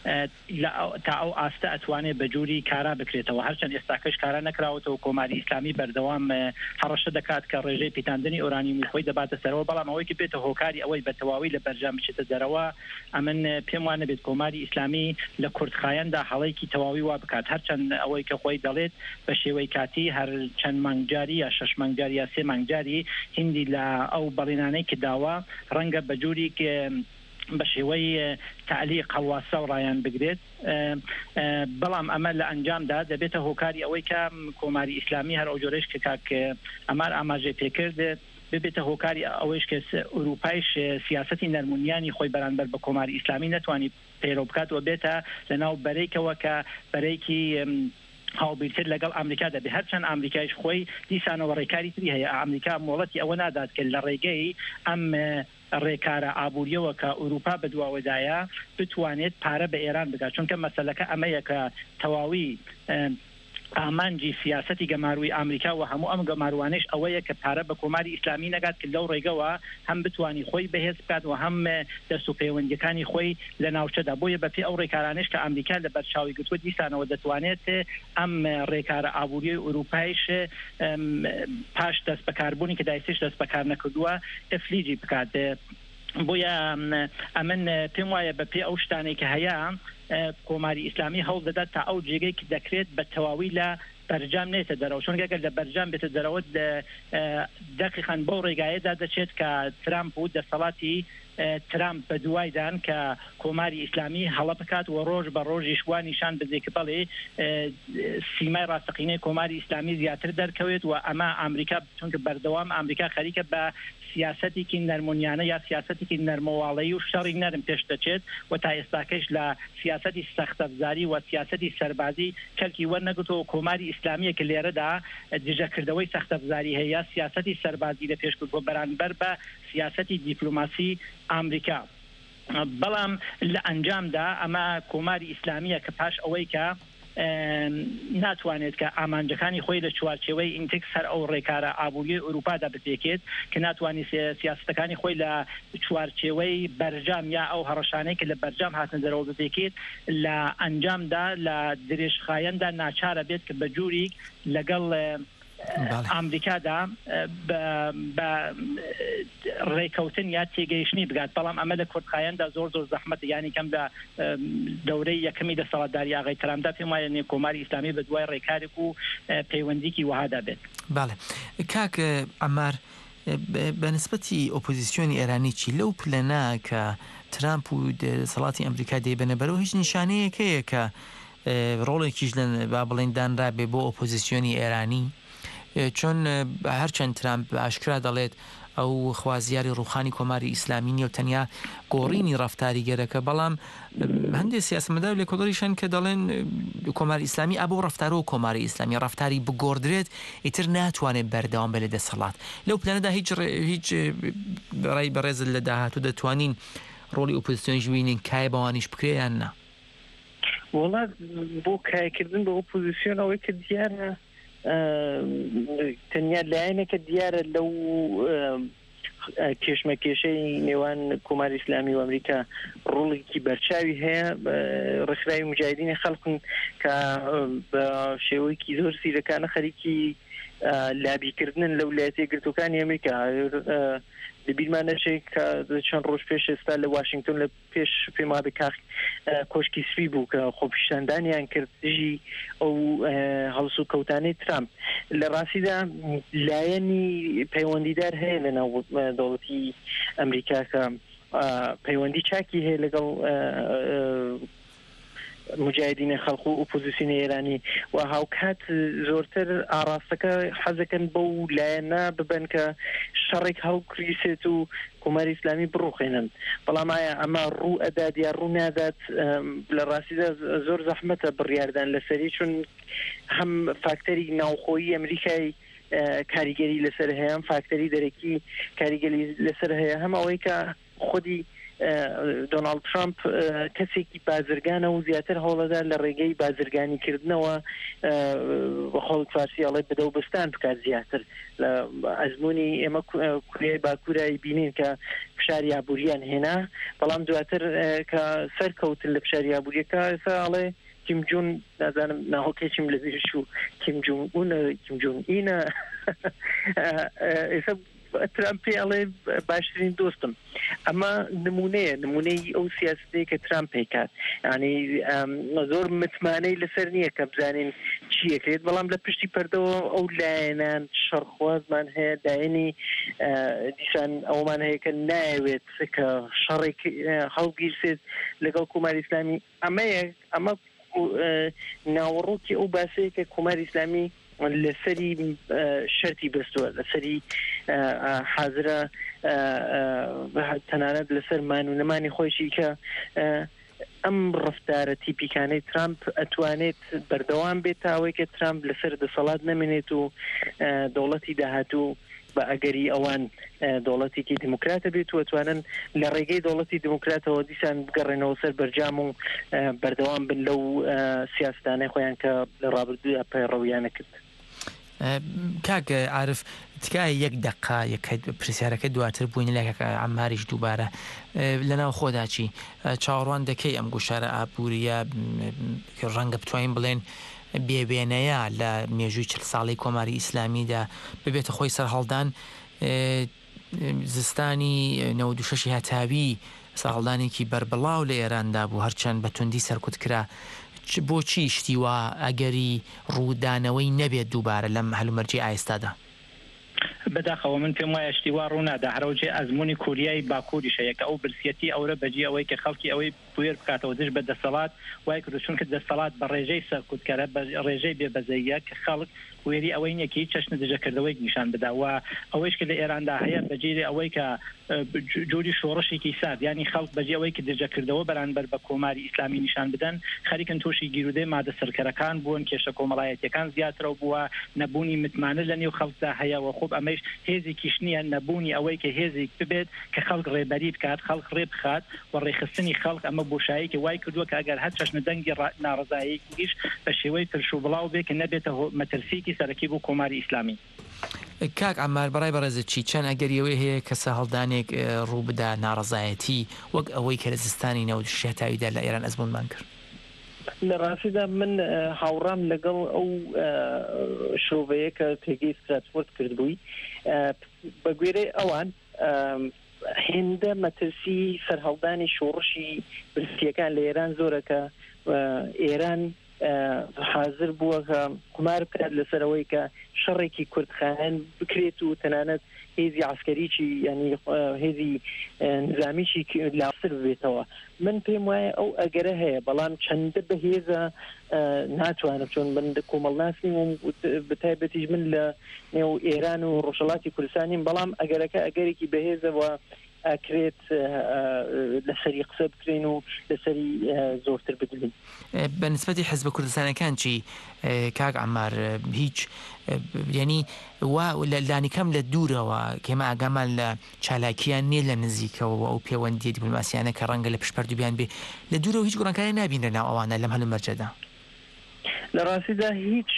تا ئەو ئاستە ئەتوانێت بە جووری کارا بکرێتەوە هەرچەند ئێستاکەش کارا نەکراوەتەوە کۆماری ئیسلامی بەردەوام هەڕەشە دەکات کە ڕێژەی پیتاندنی ئۆرانیومی خۆی دەباتە سەرەوە بەڵام ئەوەی کە بێتە هۆکاری ئەوەی بە تەواوی لە بەرجام بچێتە دەرەوە ئەمن پێم وانە بێت کۆماری ئیسلامی لە کوردخایەندا هەڵەیەکی تەواوی وا بکات هەرچەند ئەوەی کە خۆی دەڵێت بە شێوەی کاتی هەر چەند مانگجاری یا شەش مانگجاری یا سێ مانگجاری هیندی لە ئەو بەڵێنانەی کە داوە ڕەنگە بە جووری بە شێوەی تعلیق هەڵواسە و ڕایان بگرێت بەڵام ئەمە لە ئەنجامدا دەبێتە هۆکاری ئەوەی کە کۆماری ئیسلامی هەر ئەو جۆرەش کە کاک ئەمار ئاماژەی پێکرد ببێتە هۆکاری ئەوەیش کە ئوروپایش سیاسەتی نەرمونیانی خۆی بەرامبەر بە کۆماری ئیسلامی نەتوانی پەیڕۆ بکاتەوە بێتە لەناو بەرەیکەوە کە بەرەیکی هاوبیرتر لەگەڵ ئەمریکا دەبێت هەرچەند ئەمریکایش خۆی دیسانەوە ڕێکاری تری هەیە ئەمریکا مۆڵەتی ئەوە نادات کە لە ڕێگەی ئەم ڕێکارە ئابوووریەوە کە ئوروپا بەدواوەدایە بتوانێت پارە بە ئێران بگات چونکە مەسەلەکە ئەمەیە کە تەواوی ئامانجی سیاسەتی گەماروی ئامریکا و هەموو ئەم گەماروانش ئەوەیە کە پارە بە کۆماری ئیسلامی نەگات کە لەو ڕێگەوە هەم بتوانی خۆی بەهێز بکات و هەم دەست و پەیوەندیەکانی خۆی لە ناوچەدا بۆیە بەپێ ئەو ڕێکارانش کە ئەمریکا لە بەرچاوی گرتووە دیسانەوە دەتوانێت ئەم ڕێکارە ئابووری ئوروپایش پاش دەست بەکاربوونی کە دایسش دەست بەکار نەکردووە ئەفلیجی بکات بۆیە ئەمن پێم وایە بەپێ ئەو شتانەی کە هەیە کۆماری ئیسلامی هەوڵ دەدات تا ئەو جێگەی کە دەکرێت بە تەواوی لە بەرجام نێتە دەرەوە چونکە ئەگەر لە بەرجام بێتە دەرەوە دقیقاً بەو ڕێگایەدا دەچێت کە ترامپ و دەسەڵاتی ترامپ بە دوایدان کە کۆماری ئیسلامی هەڵە بکات و ڕۆژ بە ڕۆژی شوانیشان بدێت کە بەڵێ سیمای ڕاستەقینەی کۆماری ئیسلامی زیاتر دەرکەوێت و ئەمە ئەمریکا چونکە بەردەوام ئەمریکا خەریکە بە سیاسەتێکی نەرمونیانە یا سیاسەتێکی نەرمەواڵەیی و شەڕی نەرم پێش دەچێت و تا ئێستاکەش لە سیاسەتی سەختەفزاری و سیاسەتی سەربازی کەلکی وەرنەگرتەوە کۆماری ئیسلامیە کە لێرەدا دژەکردەوەی سەختەفزاری هەیە سیاسەتی سەربازی لە پێشکردووە بەرامبەر بە سیاسەتی دیپلۆماسی ئامریکا بەڵام لە ئەنجامدا ئەمە کۆماری ئیسلامیە کە پاش ئەوەی کە ناتوانێت کە ئامانجەکانی خۆی لە چوارچێوەی ئینتێکس هەر ئەو ڕێکارە ئابووری ئوروپادا بتێکێت کە ناتوانانی سیاستەکانی خۆی لە چوارچێوەی بەرجام یا ئەو هەڕەشانەی کە لە بەرجام هاتن دەرەوە بتێکێت لە ئەنجامدا لە درێژخایەندا ناچارە بێت کە بە جووری لەگەڵ ئامریکادا بە ڕێکەوتن یا تێگەیشتنی بگات بەڵام ئەمە لە کوردخایەندا زۆر زۆر زەحمەت یانی کەم لە دەورەی یەکەمی دەسەڵاتداری ئاغای ترامدا پێم وایە کۆماری ئیسلامی بە دوای ڕێکارێک و پەیوەندیکی وەهادا بێت. باڵێ کاک ئەمار بەنسبەتی ئۆپۆزیسیۆنی ئێرانی چی لەو پلەنا کە ترامپ و دەسەڵاتی ئەمریکا دەیبەنە بەرەوە هیچ نیشانەیەک هەیە کە ڕۆڵێکیش لە با بڵێن دانرا بێ بۆ ئۆپۆزیسیۆنی ئێرانی چۆن هەرچەند ترامپ ئاشکرا دەڵێت ئەو خوازیاری ڕوخانی کۆماری ئیسلامی نیە و تەنیا گۆڕینی ڕفتاری گەرەکە بەڵام هەندێک سیاسەتمەدار لە کۆڵۆریشان کە دەڵێن کۆماری ئیسلامی ئابۆ ڕفتارەوە کۆماری ئیسلامی ڕفتاری بگۆڕدرێت ئیتر ناتوانێت بەردەوام بێت لە دەسەڵات لەو پلانەدا هیچ هیچ ڕای بەڕێزت لە داهاتوو دەتوانین ڕۆڵی ئۆپۆزیسیۆنی ژوینین کای بەوانیش بکرێ یان نا؟ وڵات بۆ کایکردن بە ئۆپۆزیسیۆنەوەی کە دیارە تەنیا لایەنێکە دیارە لەو کێشمەکێشەی نێوان کۆماری ئیسلامی و ئەمریکا ڕۆڵێکی بەرچاوی هەیە ڕێکخراوی مجاهیدینی خەڵکن کە بە شێوەیەکی زۆر سیرەکانە خەریکی لابیکردن لە ویلایەتە یەکگرتووەکانی ئەمریکا لەبیرمان نەچێت کە چەند ڕۆژ پێش ئێستا لە واشنگتن لە پێش پێما بکاخ کۆشکی سوی بوو کە خۆپیشاندانیان کرد دژی ئەو هەڵس و کەوتانەی ترامپ لە ڕاستیدا لایەنی پەیوەندیدار هەیە لەناو دەوڵەتی ئەمریکا کە پەیوەندی چاکی هەیە لەگەڵ مجاهدینە خەڵق و ئۆپۆزیسیۆنی ئێرانی و هاوکات زۆرتر ئاراستەکە حەزەکەن بەو لایەنە ببن کە شەڕێک هەڵکریسێت و کۆماری ئیسلامی بڕوخێنن بەڵام ئایا ئەمە ڕوو ئەدات یا ڕوو نادات لە ڕاستیدا زۆر زەحمەتە بڕیاردان لەسەری چون هەم فاکتەری ناوخۆیی ئەمریکای کاریگەری لەسەر هەیە ئەم فاکتەری دەرەکی کاریگەری لەسەر هەیە هەم ئەوەی کە خودی دۆناڵد ترامپ کەسێکی بازرگانە و زیاتر هەوڵەدار لە ڕێگەی بازرگانیکردنەوە بە خۆڵ فارسیاڵی بدە و بستان بکات زیاتر لە ئەزمموی ئێمە کوریای باکوورایی بینین کە فشاری ئابوووریان هێنا بەڵام دواتر کە سەرکەوتن لە فشاری ئابوووریەکە ئێستا ئەڵێ کیم جون نازانم ناهۆکێکیم لە زیرش و کیم جون ئونە کیم جون ئینە ئێستا ترامپی ئەڵێ باشترین دۆستم ئەمە نمونەیە نمونەی ئەو سیاستەیە کە ترامپی کات ینی زۆر متمانەی لەسەر نییە کە بزانین چیەکرێت بەڵام لە پشتی پەردەوە ئەو لایەنان شەڕخوازمان هەیە داینی دیسان ئەومان هەیە کە ناوێت کە شەڕێک هەڵگیرسێت لەگەڵ کۆماری ئیسلامی ئەمەیە ئەمە ناوەڕۆکی ئەو باسەیە کە کۆماری ئیسلامی لەسەری شەرتی بەستووە لەسەری حازرە تەنانەت لەسەر مانونەمانی خۆشی کە ئەم ڕفتارە تیپیکانەی ترامپ ئەتوانێت بەردەوام بێت تاوەی کە ترامپ لەسەر دەسەڵات نەمێنێت و دەوڵەتی داهاتوو بە ئەگەری ئەوان دەوڵەتێکی دموکراتە بێت و ئەتوانن لە ڕێگەی دەوڵەتی دموکراتەوە دیسان بگەڕێنەوە سەر بەرجام و بەردەوام بن لەو سیاستانەی خۆیان کە لە ڕابردووی پەیڕەویانە کرد. کاک عارف تکای یەک دقا یەک پرسیارەکە دواتر بووین لەکە ئەماریش دووبارە لەناو خۆداچی چاوەڕوان دەکەی ئەم گوشارە ئابوووریە ڕەنگە بتوانین بڵێن بێبێنەیە لە مێژووی چل ساڵی کۆماری ئیسلامیدا ببێتە خۆی سەر هەڵدان زستانی نەوەد و شەشی هەتاوی سەرهەڵدانێکی بەربڵاو لە ئێراندا بوو هەرچەند بە توندی سەرکوت کرا بۆچی شتیوە ئەگەری ڕوودانەوەی نەبێت دووبارە لەم هەلومەرجی ئایستادا بەداخەوە من پێم وایە شتیوا ڕوونادا هەرەوجێ ئەزمموی کوریای باکووریشە یەکە ئەو برسیەتی ئەوە بەجی ئەوەی کە خەڵکی ئەوەی پوێر بکاتەوە دژ بە دەسەڵات وای کرد چونکە دەسەڵات بە ڕێژەی سەرکوتکەرە بە ڕێژەی بێبەزەیە کە خەڵک وێری ئەوەی نەکی چەشنە دژەکردەوەی نیشان بداوە ئەوەیش کە لە ئێراندا هەیە بەجێری ئەوەی کە جوری شۆڕشێکی ساد ینی خەڵک بەجێ ئەوەی کە دژەکردەوە بەرامبەر بە کۆماری ئیسلامی نیشان بدەن خەریکن تووشی گیرودەی مادە سەرکەرەکان بوون کێشە کۆمەڵایەتیەکان زیاترەوە بووە نەبوونی متمانە لە نێو خەڵکدا هەیە و خۆب ئەمەش هێزێکیش نییە نەبوونی ئەوەی کە هێزێک ببێت کە خەڵک ڕێبەری بکات خەڵک ڕێ بخات و ڕێخستنی خەڵک ئەمە بۆشاییکە وای کردووە کە ئەگەر هەر چەشنە دەنگی ناڕزاییش بە شێوەی ترش و بڵاو بێ کە نەبێتە مەترسیکی سەرەکی بۆ کۆماری ئیسلامی. کاک ئەمار بەڕای بەڕێزت چی چەند ئەگەریەوەی هەیە کە سەهەڵدانێک ڕوو بدا ناڕزایەتی وەک ئەوەی کە لە زستانی نەوەد و شەتاویدا لە ئێران ئەزمونمان کرد. لە ڕاستیدا من هاوڕام لەگەڵ ئەو شۆڤەیە کە پێگەی ستراتفۆرد کردبووی بە گوێرەی ئەوان هێندە مەترسی سەرهەڵدانی شۆڕشی برسیەکان لە ئێران زۆرەکە ئێران حاضر بووە کە قمار بکات لەسەرەوەی کە شەڕێکی کوردخانەن بکرێت و تەنانەت هێزی عسکەریی ینی هێزی نظامیشی لاسر بێتەوە من پێم وایە ئەو ئەگەرە هەیە بەڵام چەندە بەهێزە ناتوانم چۆن من کۆمەڵناسیم و بتایبەتیش من لە نێو ئێران و ڕۆژهەڵاتی کوردستانیم بەڵام ئەگەرەکە ئەگەرێکی بەهێزەوە ئەکرێت لەسەری قسە بکرێن و لەسەری زۆرتر بدلین. بە نسبەتی حزب کوردستانەکان چی کاک عەمار هیچ ینی وا لانیکەم لە دوورەوە کێمە ئاگامان لە چالاکیان نیە لە نزیکەوە ئەو پەیوەندیە دیپلۆماسیانە کە ڕەنگە لە پشپەردووبیان بێ لە دوورەوە هیچ گۆڕانکاری نابین لە ناو ئەوانە لەم هەلومەرجەدا. لە ڕاستیدا هیچ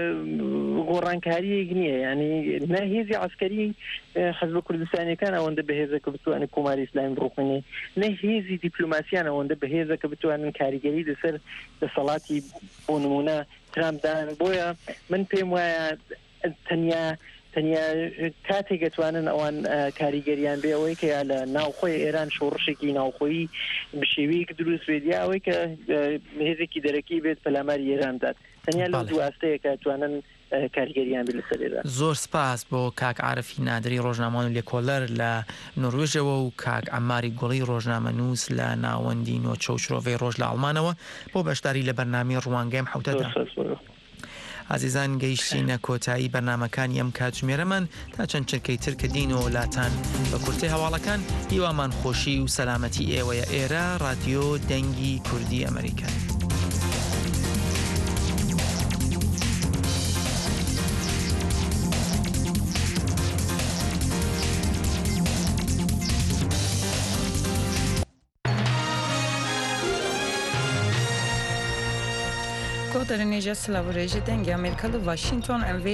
گۆڕانکاریەک نییە ینی نە هێزی عسکەری حزب کوردستانیەکان ئەوەندە بەهێزە کە بتوانن کۆماری ئیسلامی بڕوخێنێ نە هێزی دیپلۆماسیان ئەوەندە بەهێزە کە بتوانن کاریگەری لەسەر دەسەڵاتی بۆ نمونە ترامپدان بۆیە من پێم وایە تەنیا تەنیا کاتێک دەتوانن ئەوان کاریگەریان بێ ئەوەی کە لە ناوخۆی ئێران شۆڕشێکی ناوخۆیی بشێوەیەک دروست بێت یا ئەوەی کە هێزێکی دەرەکی بێت پەلاماری ئێراندات تەنیا لەو دوو ئاستەیە کە دەتوانن کاریگەریان بێت لەسەر ئێران. زۆر سپاس بۆ کاک عارفی نادری ڕۆژنامەوان و لێکۆڵەر لە نۆروێژەوە و کاک عەماری گوڵی ڕۆژنامەنووس لە ناوەندی نۆچە و شرۆڤەی ڕۆژ لە ئەڵمانەوە بۆ بەشداری لە بەرنامەی ڕوانگەیم حوتەدا. ئازیزان گەیشتینە کۆتایی بەرنمەکانی ئەم کاتژمێرەمان تا چەند چرکەی ترکە دین و وڵاتان بە کورتی هەواڵەکان هیوامان خۆشی و سەلامەتی ئێوەیە. ئێرە رادیۆ دەنگی کوردی ئەمریکا. Kodere Neja Slavorêje dengê Amerîkalı Washington ev